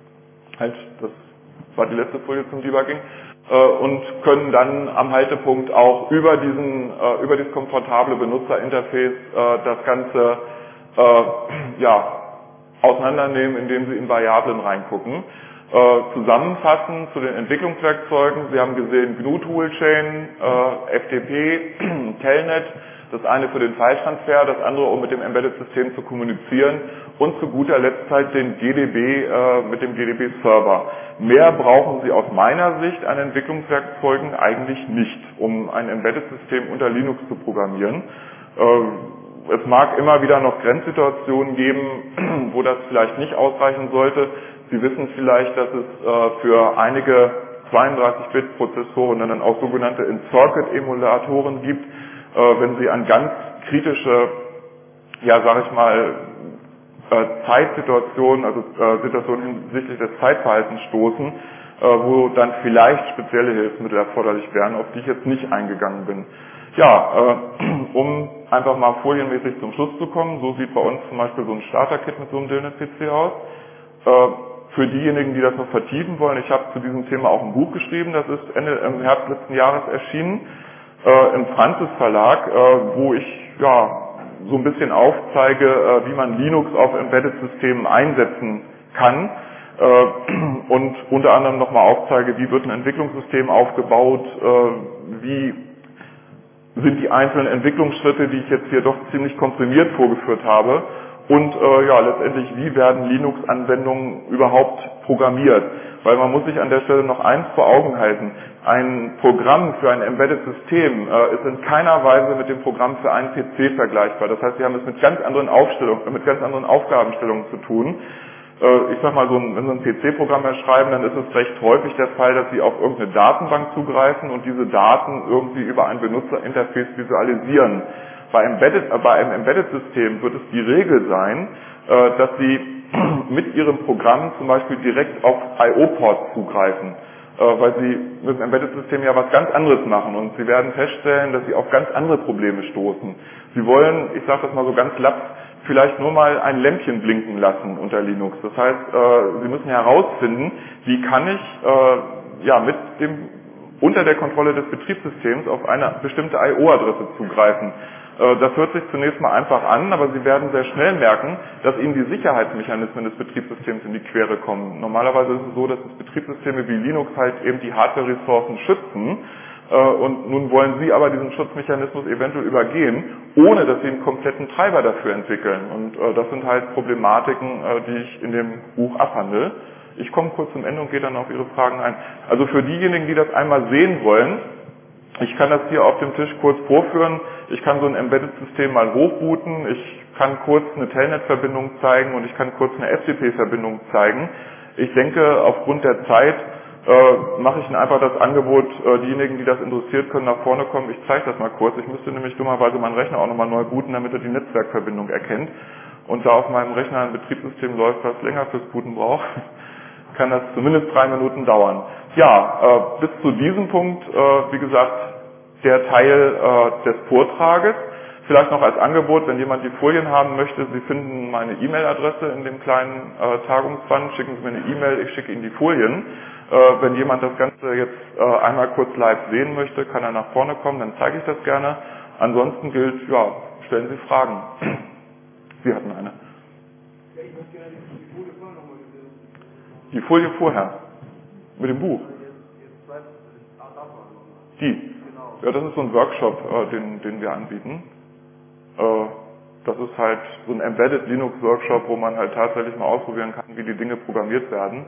Halt, das war die letzte Folie zum Debugging. Äh, und können dann am Haltepunkt auch über diesen, äh, über dieses komfortable Benutzerinterface äh, das Ganze äh, ja, auseinandernehmen, indem Sie in Variablen reingucken. Äh, zusammenfassen zu den Entwicklungswerkzeugen. Sie haben gesehen G N U-Toolchain, äh, F T P, Telnet, das eine für den File-Transfer, das andere um mit dem Embedded-System zu kommunizieren und zu guter Letzt halt den G D B äh, mit dem G D B-Server. Mehr brauchen Sie aus meiner Sicht an Entwicklungswerkzeugen eigentlich nicht, um ein Embedded-System unter Linux zu programmieren. Äh, Es mag immer wieder noch Grenzsituationen geben, wo das vielleicht nicht ausreichen sollte. Sie wissen vielleicht, dass es äh, für einige zweiunddreißig Bit Prozessoren dann auch sogenannte In-Circuit-Emulatoren gibt. Äh, wenn Sie an ganz kritische, ja sage ich mal, äh, Zeitsituationen, also äh, Situationen hinsichtlich des Zeitverhaltens stoßen, wo dann vielleicht spezielle Hilfsmittel erforderlich wären, auf die ich jetzt nicht eingegangen bin. Ja, um einfach mal folienmäßig zum Schluss zu kommen, so sieht bei uns zum Beispiel so ein Starter-Kit mit so einem Dilnet-P C aus. Für diejenigen, die das noch vertiefen wollen, ich habe zu diesem Thema auch ein Buch geschrieben, das ist Ende im Herbst letzten Jahres erschienen, im Francis Verlag, wo ich ja so ein bisschen aufzeige, wie man Linux auf Embedded-Systemen einsetzen kann. Und unter anderem nochmal aufzeige, wie wird ein Entwicklungssystem aufgebaut, wie sind die einzelnen Entwicklungsschritte, die ich jetzt hier doch ziemlich komprimiert vorgeführt habe, und äh, ja, letztendlich, wie werden Linux-Anwendungen überhaupt programmiert? Weil man muss sich an der Stelle noch eins vor Augen halten: Ein Programm für ein Embedded-System äh, ist in keiner Weise mit dem Programm für einen P C vergleichbar. Das heißt, wir haben es mit ganz anderen Aufstellungen, mit ganz anderen Aufgabenstellungen zu tun. Ich sag mal, so ein, wenn Sie ein P C-Programm erschreiben, dann ist es recht häufig der Fall, dass Sie auf irgendeine Datenbank zugreifen und diese Daten irgendwie über ein Benutzerinterface visualisieren. Bei, Embedded, äh, bei einem Embedded-System wird es die Regel sein, äh, dass Sie mit Ihrem Programm zum Beispiel direkt auf I O-Ports zugreifen, äh, weil Sie mit dem Embedded-System ja was ganz anderes machen, und Sie werden feststellen, dass Sie auf ganz andere Probleme stoßen. Sie wollen, ich sage das mal so ganz laps, vielleicht nur mal ein Lämpchen blinken lassen unter Linux. Das heißt, äh, Sie müssen herausfinden, wie kann ich äh, ja mit dem unter der Kontrolle des Betriebssystems auf eine bestimmte I O-Adresse zugreifen. Äh, das hört sich zunächst mal einfach an, aber Sie werden sehr schnell merken, dass Ihnen die Sicherheitsmechanismen des Betriebssystems in die Quere kommen. Normalerweise ist es so, dass das Betriebssysteme wie Linux halt eben die Hardware-Ressourcen schützen. Und nun wollen Sie aber diesen Schutzmechanismus eventuell übergehen, ohne dass Sie einen kompletten Treiber dafür entwickeln. Und äh, das sind halt Problematiken, äh, die ich in dem Buch abhandle. Ich komme kurz zum Ende und gehe dann auf Ihre Fragen ein. Also für diejenigen, die das einmal sehen wollen, ich kann das hier auf dem Tisch kurz vorführen. Ich kann so ein Embedded-System mal hochbooten. Ich kann kurz eine Telnet-Verbindung zeigen und ich kann kurz eine F T P-Verbindung zeigen. Ich denke, aufgrund der Zeit Äh, mache ich Ihnen einfach das Angebot, äh, diejenigen, die das interessiert, können nach vorne kommen. Ich zeige das mal kurz. Ich müsste nämlich dummerweise meinen Rechner auch nochmal neu booten, damit er die Netzwerkverbindung erkennt. Und da auf meinem Rechner ein Betriebssystem läuft, was länger fürs Booten braucht, kann das zumindest drei Minuten dauern. Ja, äh, bis zu diesem Punkt, äh, wie gesagt, der Teil äh, des Vortrages. Vielleicht noch als Angebot, wenn jemand die Folien haben möchte, Sie finden meine E-Mail-Adresse in dem kleinen äh, Tagungsband, schicken Sie mir eine E-Mail, ich schicke Ihnen die Folien. Äh, wenn jemand das Ganze jetzt äh, einmal kurz live sehen möchte, kann er nach vorne kommen, dann zeige ich das gerne. Ansonsten gilt, ja, stellen Sie Fragen. Sie hatten eine. Ja, ich möchte gerne die Folie vorher nochmal gesehen. Die Folie vorher? Mit dem Buch? Die? Ja, das ist so ein Workshop, äh, den, den wir anbieten. Äh, das ist halt so ein Embedded Linux Workshop, wo man halt tatsächlich mal ausprobieren kann, wie die Dinge programmiert werden.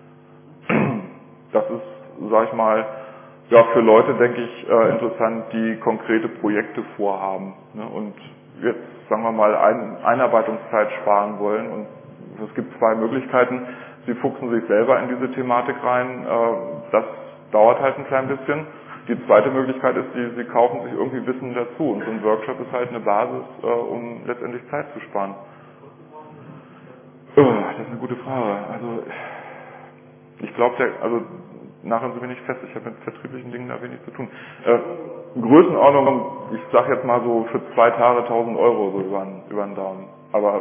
Das ist, sag ich mal, ja, für Leute, denke ich, äh, interessant, die konkrete Projekte vorhaben, ne, und jetzt, sagen wir mal, ein, Einarbeitungszeit sparen wollen. Und es gibt zwei Möglichkeiten. Sie fuchsen sich selber in diese Thematik rein. Äh, das dauert halt ein klein bisschen. Die zweite Möglichkeit ist, die, Sie kaufen sich irgendwie Wissen dazu. Und so ein Workshop ist halt eine Basis, äh, um letztendlich Zeit zu sparen. Oh, das ist eine gute Frage. Also, ich glaube, also nachher sind wir nicht fest. Ich habe mit vertrieblichen Dingen da wenig zu tun. Äh, Größenordnung, ich sage jetzt mal so für zwei Tage tausend Euro so über, über den Daumen. Aber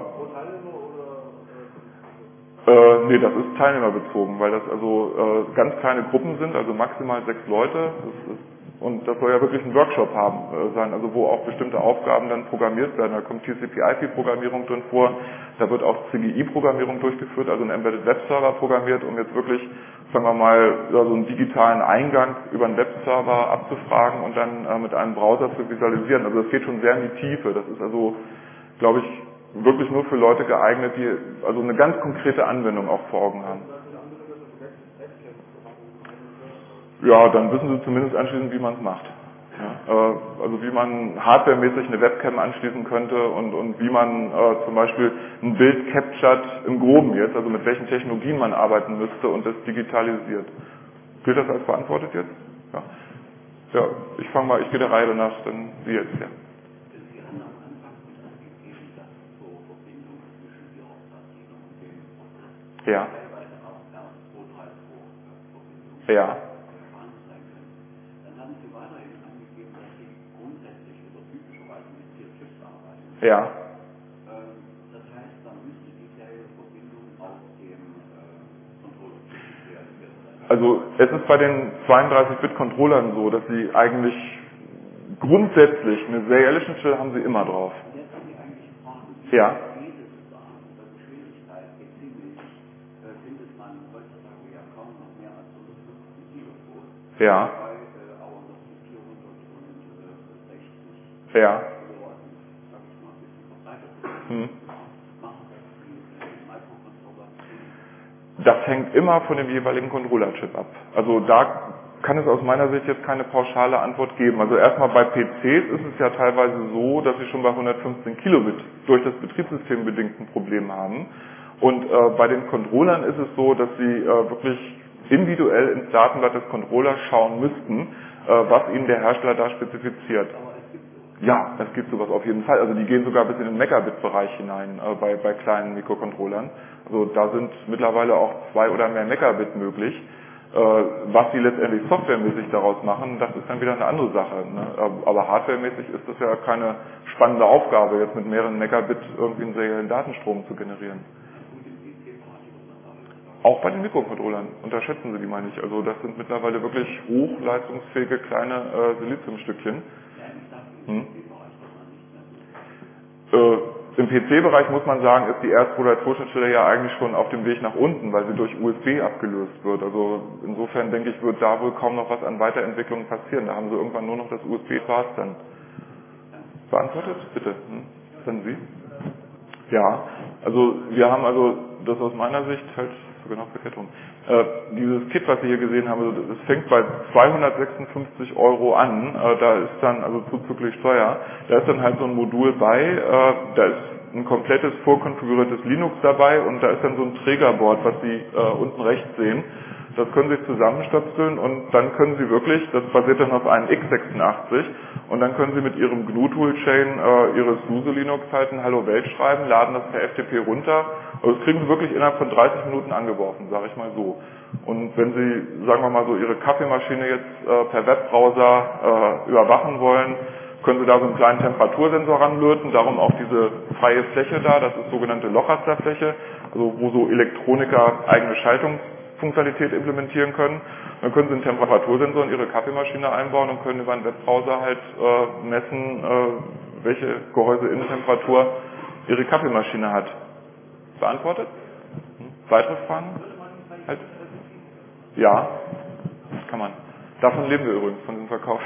äh, nee, das ist teilnehmerbezogen, weil das also äh, ganz kleine Gruppen sind, also maximal sechs Leute. Das ist, und das soll ja wirklich ein Workshop haben äh, sein, also wo auch bestimmte Aufgaben dann programmiert werden. Da kommt T C P I P-Programmierung drin vor, da wird auch C G I-Programmierung durchgeführt, also ein Embedded Web-Server programmiert, um jetzt wirklich, sagen wir mal, so einen digitalen Eingang über einen Webserver abzufragen und dann äh, mit einem Browser zu visualisieren. Also das geht schon sehr in die Tiefe. Das ist also, glaube ich, wirklich nur für Leute geeignet, die also eine ganz konkrete Anwendung auch vor Augen haben. Ja, dann wissen Sie zumindest anschließend, wie man es macht. Ja, äh, also wie man hardwaremäßig eine Webcam anschließen könnte und, und wie man äh, zum Beispiel ein Bild captured im Groben jetzt, also mit welchen Technologien man arbeiten müsste und das digitalisiert. Gilt das als beantwortet jetzt? Ja. Ja, ich fange mal, ich gehe der Reihe danach, dann Sie jetzt, ja. Ja. Ja. Erfahren sein können. Dann haben Sie weiterhin angegeben, dass Sie grundsätzlich oder typischerweise mit vier Chips arbeiten. Ja. Ähm, das heißt, dann müsste die serielle Verbindung auf dem äh, Controller-Chip realisiert sein. Also es ist bei den zweiunddreißig Bit Controllern so, dass sie eigentlich grundsätzlich eine serielle Schnittstelle haben sie immer drauf. Und jetzt haben Sie eigentlich Fragen. Ja. Geht es sozusagen, welche Schwierigkeit P C-mäßig äh, findet man heutzutage ja kaum noch mehr als hundertfünfzehn Kilovolt. Ja. Bei äh, auch noch die vierhundertsechzig Ja. Kilowatt, sag ich mal, ein bisschen verbreitet ist. Hm. Machen das die äh, Microcontroller. Das hängt immer von dem jeweiligen Controller-Chip ab. Also da kann es aus meiner Sicht jetzt keine pauschale Antwort geben. Also erstmal bei P Cs ist es ja teilweise so, dass sie schon bei hundertfünfzehn Kilobit durch das Betriebssystem bedingt ein Problem haben. Und äh, bei den Controllern ist es so, dass sie äh, wirklich individuell ins Datenblatt des Controllers schauen müssten, äh, was ihnen der Hersteller da spezifiziert. Ja, es gibt sowas auf jeden Fall. Also die gehen sogar bis in den Megabit-Bereich hinein äh, bei, bei kleinen Mikrocontrollern. Also da sind mittlerweile auch zwei oder mehr Megabit möglich. Äh, was sie letztendlich softwaremäßig daraus machen, das ist dann wieder eine andere Sache. Ne? Aber hardwaremäßig ist das ja keine spannende Aufgabe, jetzt mit mehreren Megabit irgendwie einen seriellen Datenstrom zu generieren. Auch bei den Mikrocontrollern unterschätzen Sie die, meine ich. Also das sind mittlerweile wirklich hochleistungsfähige kleine äh, Siliziumstückchen. Hm. Äh, Im P C-Bereich muss man sagen, ist die R zwei drei zwei-Schnittstelle ja eigentlich schon auf dem Weg nach unten, weil sie durch U S B abgelöst wird. Also insofern denke ich, wird da wohl kaum noch was an Weiterentwicklungen passieren. Da haben sie irgendwann nur noch das U S B-Pass dann. Beantwortet? Bitte. Hm? Dann Sie? Ja, also wir haben also das aus meiner Sicht halt genau verkehrt rum. Äh, dieses Kit, was Sie hier gesehen haben, also das fängt bei zweihundertsechsundfünfzig Euro an. Äh, da ist dann, also zuzüglich Steuer, da ist dann halt so ein Modul bei, äh, da ist ein komplettes vorkonfiguriertes Linux dabei und da ist dann so ein Trägerboard, was Sie äh, unten rechts sehen. Das können Sie zusammenstöpseln und dann können Sie wirklich, das basiert dann auf einem x sechsundachtzig, und dann können Sie mit Ihrem G N U-Toolchain äh, Ihres SUSE Linux halt ein Hallo Welt schreiben, laden das per F T P runter. Also das kriegen Sie wirklich innerhalb von dreißig Minuten angeworfen, sage ich mal so. Und wenn Sie, sagen wir mal so, Ihre Kaffeemaschine jetzt äh, per Webbrowser äh, überwachen wollen, können Sie da so einen kleinen Temperatursensor ranlöten, darum auch diese freie Fläche da, das ist sogenannte Lochrasterfläche, also wo so Elektroniker eigene Schaltungsfunktionalität implementieren können. Dann können Sie einen Temperatursensor in Ihre Kaffeemaschine einbauen und können über einen Webbrowser halt äh, messen, äh, welche Gehäuseinnentemperatur Ihre Kaffeemaschine hat. Beantwortet? Hm? Weitere Fragen? Halt. Ja, das kann man. Davon leben wir übrigens, von diesem Verkauf.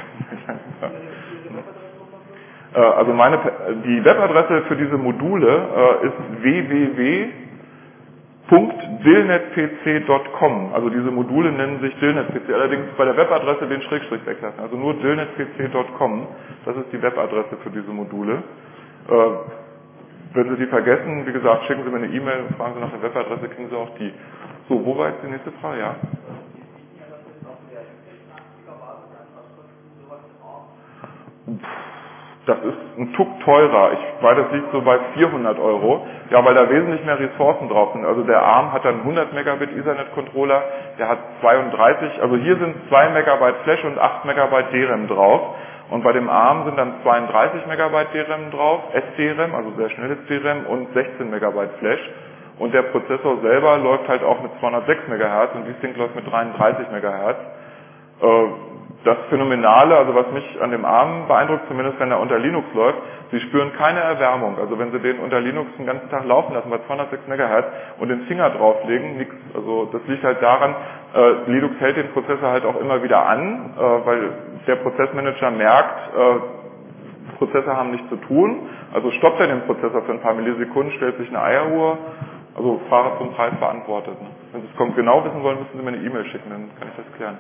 äh, also meine, die Webadresse für diese Module äh, ist w w w punkt dillnetpc punkt com. Also diese Module nennen sich dillnetpc, allerdings bei der Webadresse den Schrägstrich weglassen. Also nur dillnetpc punkt com, das ist die Webadresse für diese Module. Äh, wenn Sie die vergessen, wie gesagt, schicken Sie mir eine E-Mail und fragen Sie nach der Webadresse, kriegen Sie auch die. So, wo war jetzt die nächste Frage? Ja? Das ist ein Tuck teurer. Ich weiß, das liegt so bei vierhundert Euro. Ja, weil da wesentlich mehr Ressourcen drauf sind. Also der ARM hat dann hundert Megabit Ethernet-Controller, der hat zweiunddreißig, also hier sind zwei Megabyte Flash und acht Megabyte D RAM drauf. Und bei dem ARM sind dann zweiunddreißig Megabyte D RAM drauf, S D RAM, also sehr schnelles D RAM und sechzehn Megabyte Flash. Und der Prozessor selber läuft halt auch mit zweihundertsechs Megahertz und dieses Ding läuft mit dreiunddreißig Megahertz. Äh, Das Phänomenale, also was mich an dem ARM beeindruckt, zumindest wenn er unter Linux läuft, Sie spüren keine Erwärmung. Also wenn Sie den unter Linux den ganzen Tag laufen lassen bei zweihundertsechs Megahertz und den Finger drauflegen, nichts. Also das liegt halt daran, äh, Linux hält den Prozessor halt auch immer wieder an, äh, weil der Prozessmanager merkt, äh, Prozesse haben nichts zu tun. Also stoppt er den Prozessor für ein paar Millisekunden, stellt sich eine Eieruhr, also Fahrer zum Preis beantwortet. Ne? Wenn Sie es genau wissen wollen, müssen Sie mir eine E-Mail schicken, dann kann ich das klären.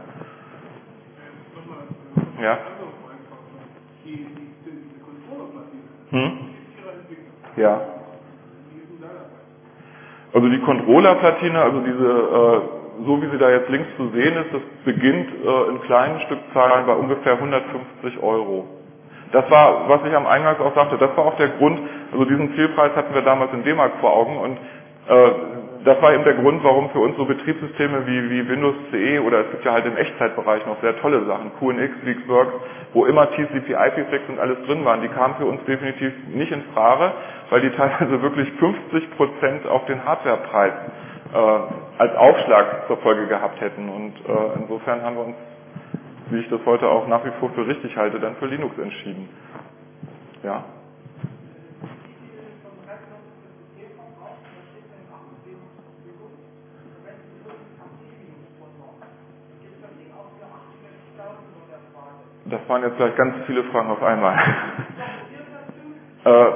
Ja. Die, die, diese Controllerplatine. Hm? Ja. Also die Controllerplatine, also diese, äh, so wie sie da jetzt links zu sehen ist, das beginnt äh, in kleinen Stückzahlen bei ungefähr hundertfünfzig Euro. Das war, was ich am Eingangs auch sagte, das war auch der Grund, also diesen Zielpreis hatten wir damals in D-Mark vor Augen und äh, das war eben der Grund, warum für uns so Betriebssysteme wie, wie Windows C E oder es gibt ja halt im Echtzeitbereich noch sehr tolle Sachen, Q N X, VxWorks, wo immer T C P, I P sechs und alles drin waren, die kamen für uns definitiv nicht in Frage, weil die teilweise wirklich fünfzig Prozent auf den Hardwarepreis äh, als Aufschlag zur Folge gehabt hätten. Und äh, insofern haben wir uns, wie ich das heute auch nach wie vor für richtig halte, dann für Linux entschieden. Ja. Das waren jetzt gleich ganz viele Fragen auf einmal. äh,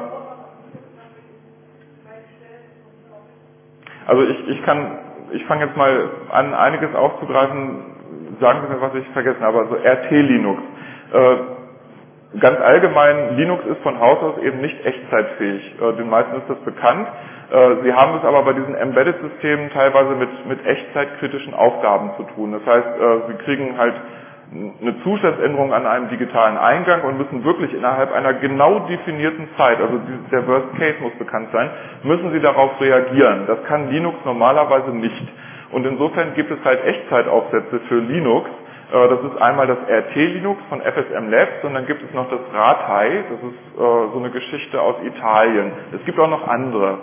also ich, ich kann, ich fange jetzt mal an, einiges aufzugreifen. Sagen Sie mir, was ich vergessen habe. Also R T Linux. Äh, ganz allgemein, Linux ist von Haus aus eben nicht echtzeitfähig. Äh, den meisten ist das bekannt. Äh, Sie haben es aber bei diesen Embedded-Systemen teilweise mit, mit echtzeitkritischen Aufgaben zu tun. Das heißt, äh, Sie kriegen halt eine Zustandsänderung an einem digitalen Eingang und müssen wirklich innerhalb einer genau definierten Zeit, also der Worst Case muss bekannt sein, müssen Sie darauf reagieren. Das kann Linux normalerweise nicht. Und insofern gibt es halt Echtzeitaufsätze für Linux. Das ist einmal das R T Linux von F S M Labs und dann gibt es noch das Ratai, das ist so eine Geschichte aus Italien. Es gibt auch noch andere.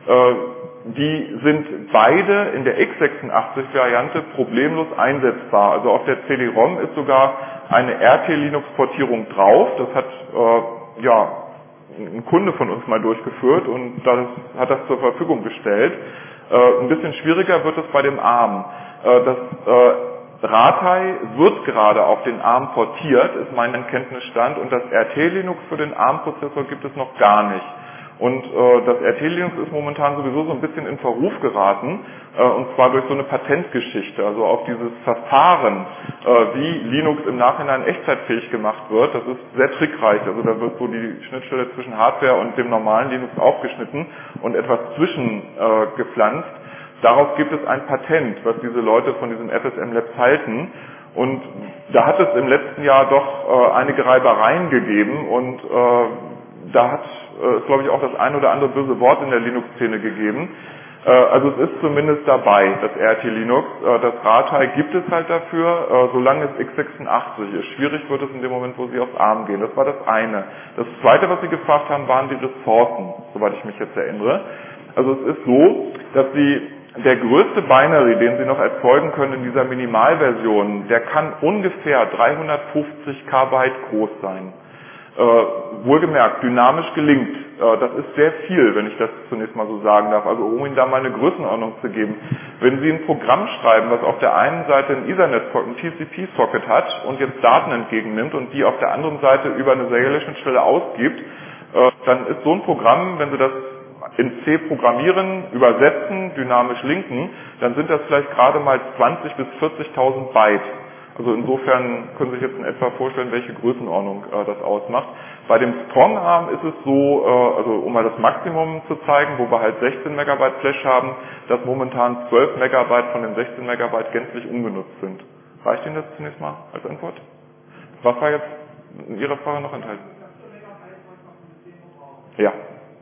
Die sind beide in der x sechsundachtzig Variante problemlos einsetzbar. Also auf der C D-ROM ist sogar eine R T Linux Portierung drauf. Das hat äh, ja ein Kunde von uns mal durchgeführt und das hat das zur Verfügung gestellt. Äh, ein bisschen schwieriger wird es bei dem ARM. Äh, das äh, Ratai wird gerade auf den ARM portiert, ist mein Kenntnisstand, und das R T Linux für den ARM-Prozessor gibt es noch gar nicht. Und äh, das R T Linux ist momentan sowieso so ein bisschen in Verruf geraten, äh, und zwar durch so eine Patentgeschichte, also auf dieses Verfahren, äh, wie Linux im Nachhinein echtzeitfähig gemacht wird. Das ist sehr trickreich, also da wird so die Schnittstelle zwischen Hardware und dem normalen Linux aufgeschnitten und etwas zwischen äh, gepflanzt. Darauf gibt es ein Patent, was diese Leute von diesem F S M Labs halten. Und da hat es im letzten Jahr doch äh, einige Reibereien gegeben und äh, da hat es, glaube ich, auch das ein oder andere böse Wort in der Linux-Szene gegeben. Äh, also es ist zumindest dabei, das R T Linux. Äh, das Ratai gibt es halt dafür, äh, solange es x sechsundachtzig ist. Schwierig wird es in dem Moment, wo Sie aufs ARM gehen. Das war das eine. Das zweite, was Sie gefragt haben, waren die Ressourcen, soweit ich mich jetzt erinnere. Also es ist so, dass Sie der größte Binary, den Sie noch erzeugen können in dieser Minimalversion, der kann ungefähr dreihundertfünfzig Kilobyte groß sein. Äh, wohlgemerkt, dynamisch gelingt. Äh, das ist sehr viel, wenn ich das zunächst mal so sagen darf. Also um Ihnen da mal eine Größenordnung zu geben. Wenn Sie ein Programm schreiben, was auf der einen Seite ein Ethernet, ein T C P-Socket hat und jetzt Daten entgegennimmt und die auf der anderen Seite über eine serielle Schnittstelle ausgibt, äh, dann ist so ein Programm, wenn Sie das in C programmieren, übersetzen, dynamisch linken, dann sind das vielleicht gerade mal zwanzigtausend bis vierzigtausend Byte. Also insofern können Sie sich jetzt in etwa vorstellen, welche Größenordnung äh, das ausmacht. Bei dem Strongarm ist es so, äh, also um mal das Maximum zu zeigen, wo wir halt sechzehn Megabyte Flash haben, dass momentan zwölf Megabyte von den sechzehn Megabyte gänzlich ungenutzt sind. Reicht Ihnen das zunächst mal als Antwort? Was war jetzt in Ihrer Frage noch enthalten? Ja.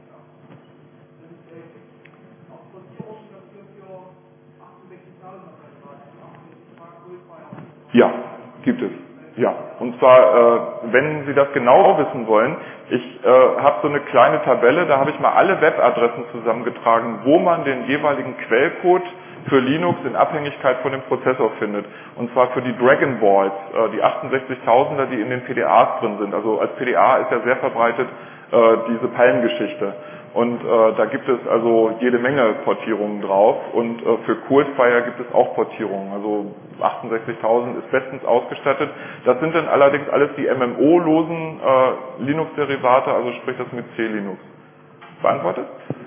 Ja, gibt es. Ja, und zwar, äh, wenn Sie das genau wissen wollen, ich äh, habe so eine kleine Tabelle, da habe ich mal alle Webadressen zusammengetragen, wo man den jeweiligen Quellcode für Linux in Abhängigkeit von dem Prozessor findet. Und zwar für die Dragon Balls, äh, die achtundsechzigtausender, die in den P D As drin sind. Also als P D A ist ja sehr verbreitet äh, diese Palmgeschichte. Und äh, da gibt es also jede Menge Portierungen drauf und äh, für ColdFire gibt es auch Portierungen. Also achtundsechzigtausend ist bestens ausgestattet. Das sind dann allerdings alles die M M O-losen äh, Linux-Derivate, also sprich das mit C-Linux. Beantwortet?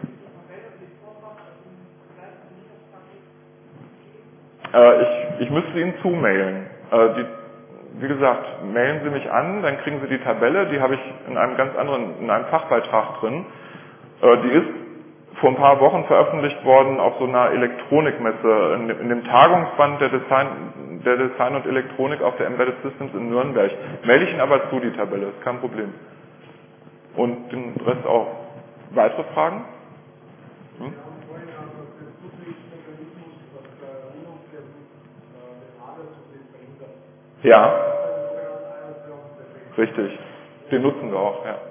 Äh, ich, ich müsste Ihnen zumailen. Äh, die, wie gesagt, mailen Sie mich an, dann kriegen Sie die Tabelle, die habe ich in einem ganz anderen, in einem Fachbeitrag drin. Die ist vor ein paar Wochen veröffentlicht worden auf so einer Elektronikmesse, in, in dem Tagungsband der Design, der Design und Elektronik auf der Embedded Systems in Nürnberg. Melde ich Ihnen aber zu, die Tabelle, ist kein Problem. Und den Rest auch. Weitere Fragen? Hm? Ja, richtig. Den nutzen wir auch, ja.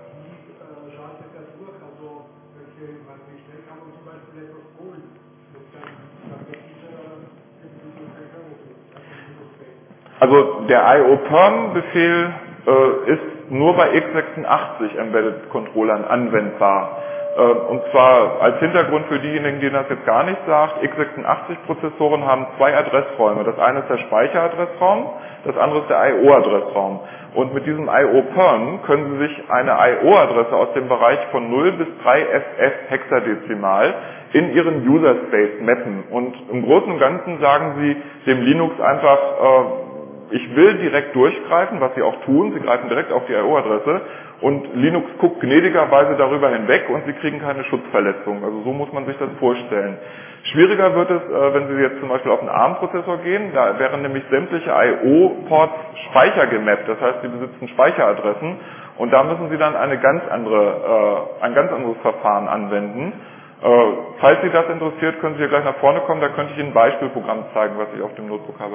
Also der I O-Perm-Befehl äh, ist nur bei x sechsundachtzig Embedded Controllern anwendbar. Äh, und zwar als Hintergrund für diejenigen, denen das jetzt gar nicht sagt, x sechsundachtzig Prozessoren haben zwei Adressräume. Das eine ist der Speicheradressraum, das andere ist der I O-Adressraum. Und mit diesem I O-Perm können Sie sich eine I O-Adresse aus dem Bereich von null bis drei F F hexadezimal in Ihren User Space mappen. Und im Großen und Ganzen sagen Sie dem Linux einfach, äh, ich will direkt durchgreifen, was Sie auch tun. Sie greifen direkt auf die I O-Adresse und Linux guckt gnädigerweise darüber hinweg und Sie kriegen keine Schutzverletzung. Also so muss man sich das vorstellen. Schwieriger wird es, wenn Sie jetzt zum Beispiel auf einen ARM-Prozessor gehen. Da wären nämlich sämtliche I O-Ports speichergemappt. Das heißt, Sie besitzen Speicheradressen und da müssen Sie dann eine ganz andere, äh, ein ganz anderes Verfahren anwenden. Äh, falls Sie das interessiert, können Sie hier gleich nach vorne kommen. Da könnte ich Ihnen ein Beispielprogramm zeigen, was ich auf dem Notebook habe.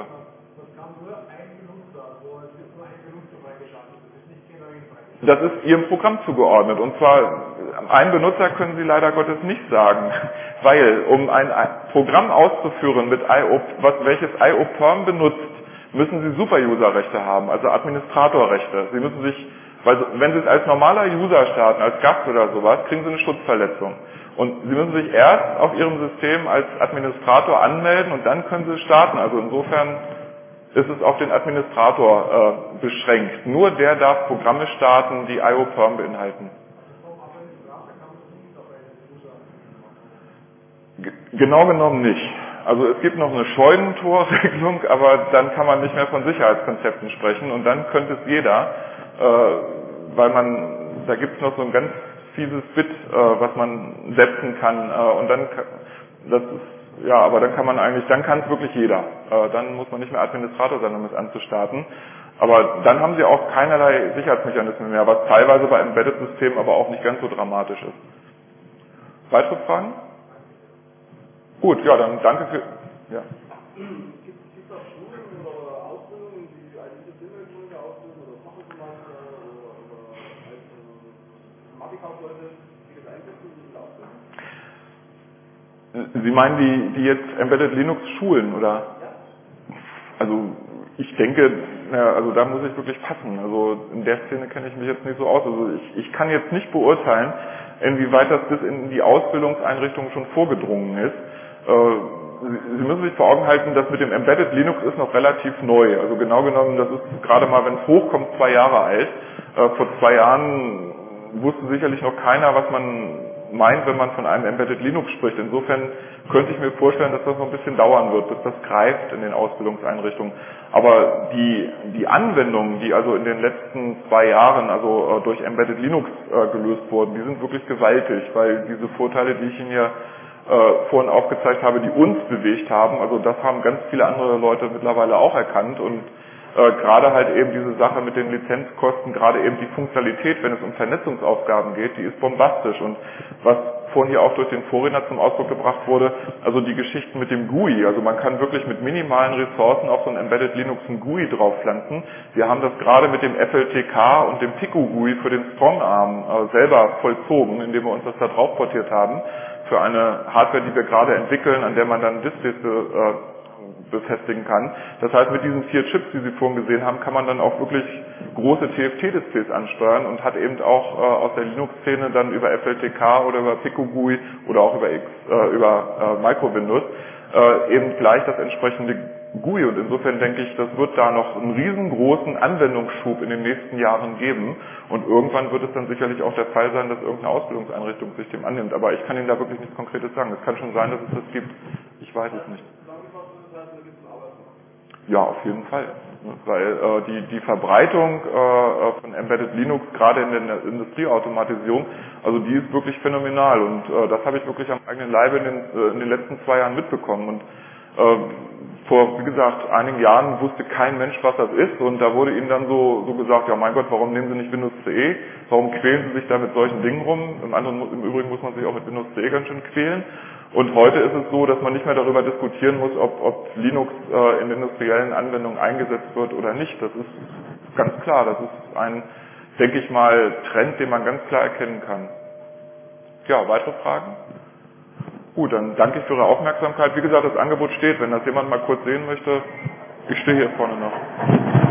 Das ist Ihrem Programm zugeordnet. Und zwar, einen Benutzer können Sie leider Gottes nicht sagen, weil um ein Programm auszuführen, mit I O, was, welches I O-Perm benutzt, müssen Sie Super-User-Rechte haben, also Administratorrechte. Sie müssen sich, weil wenn Sie es als normaler User starten, als Gast oder sowas, kriegen Sie eine Schutzverletzung. Und Sie müssen sich erst auf Ihrem System als Administrator anmelden und dann können Sie es starten. Also insofern ist es auf den Administrator äh, beschränkt. Nur der darf Programme starten, die I O-Perm beinhalten. G genau genommen nicht. Also es gibt noch eine Scheunentorregelung, aber dann kann man nicht mehr von Sicherheitskonzepten sprechen und dann könnte es jeder, äh, weil man, da gibt es noch so ein ganz fieses Bit, äh, was man setzen kann äh, und dann, das ist ja, aber dann kann man eigentlich, dann kann es wirklich jeder. Äh, dann muss man nicht mehr Administrator sein, um es anzustarten. Aber dann haben Sie auch keinerlei Sicherheitsmechanismen mehr, was teilweise bei Embedded-Systemen aber auch nicht ganz so dramatisch ist. Weitere Fragen? Gut, ja, dann danke für... Ja. Gibt es auch Schulen oder Ausbildungen, die als Systemelektroniker ausbilden oder Fachinformatiker oder, oder als Informatikkaufleute, die das einsetzen und diese Ausbildung? Sie meinen die, die jetzt Embedded Linux schulen, oder? Also ich denke, ja, also da muss ich wirklich passen. Also in der Szene kenne ich mich jetzt nicht so aus. Also ich, ich kann jetzt nicht beurteilen, inwieweit das bis in die Ausbildungseinrichtung schon vorgedrungen ist. Äh, Sie, Sie müssen sich vor Augen halten, dass mit dem Embedded Linux ist noch relativ neu. Also genau genommen, das ist gerade mal, wenn es hochkommt, zwei Jahre alt. Äh, vor zwei Jahren wusste sicherlich noch keiner, was man meint, wenn man von einem Embedded Linux spricht. Insofern könnte ich mir vorstellen, dass das noch ein bisschen dauern wird, bis das greift in den Ausbildungseinrichtungen. Aber die, die Anwendungen, die also in den letzten zwei Jahren also durch Embedded Linux äh, gelöst wurden, die sind wirklich gewaltig, weil diese Vorteile, die ich Ihnen ja äh, vorhin aufgezeigt habe, die uns bewegt haben, also das haben ganz viele andere Leute mittlerweile auch erkannt und Äh, gerade halt eben diese Sache mit den Lizenzkosten, gerade eben die Funktionalität, wenn es um Vernetzungsaufgaben geht, die ist bombastisch. Und was vorhin hier auch durch den Vorredner zum Ausdruck gebracht wurde, also die Geschichten mit dem G U I, also man kann wirklich mit minimalen Ressourcen auf so ein Embedded Linux ein G U I draufpflanzen. Wir haben das gerade mit dem F L T K und dem Pico G U I für den Strongarm äh, selber vollzogen, indem wir uns das da drauf portiert haben, für eine Hardware, die wir gerade entwickeln, an der man dann Displays äh, befestigen kann. Das heißt, mit diesen vier Chips, die Sie vorhin gesehen haben, kann man dann auch wirklich große T F T-Displays ansteuern und hat eben auch äh, aus der Linux-Szene dann über F L T K oder über Pico G U I oder auch über, X, äh, über äh, Micro-Windows äh, eben gleich das entsprechende G U I. Und insofern denke ich, das wird da noch einen riesengroßen Anwendungsschub in den nächsten Jahren geben. Und irgendwann wird es dann sicherlich auch der Fall sein, dass irgendeine Ausbildungseinrichtung sich dem annimmt. Aber ich kann Ihnen da wirklich nichts Konkretes sagen. Es kann schon sein, dass es das gibt. Ich weiß es nicht. Ja, auf jeden Fall. Weil äh, die, die Verbreitung äh, von Embedded Linux, gerade in der Industrieautomatisierung, also die ist wirklich phänomenal. Und äh, das habe ich wirklich am eigenen Leibe in den, äh, in den letzten zwei Jahren mitbekommen. Und äh, vor, wie gesagt, einigen Jahren wusste kein Mensch, was das ist. Und da wurde ihnen dann so, so gesagt, ja mein Gott, warum nehmen Sie nicht Windows C E? Warum quälen Sie sich da mit solchen Dingen rum? Im, anderen, im Übrigen muss man sich auch mit Windows C E ganz schön quälen. Und heute ist es so, dass man nicht mehr darüber diskutieren muss, ob, ob Linux äh, in industriellen Anwendungen eingesetzt wird oder nicht. Das ist ganz klar. Das ist ein, denke ich mal, Trend, den man ganz klar erkennen kann. Ja, weitere Fragen? Gut, dann danke ich für Ihre Aufmerksamkeit. Wie gesagt, das Angebot steht. Wenn das jemand mal kurz sehen möchte, ich stehe hier vorne noch.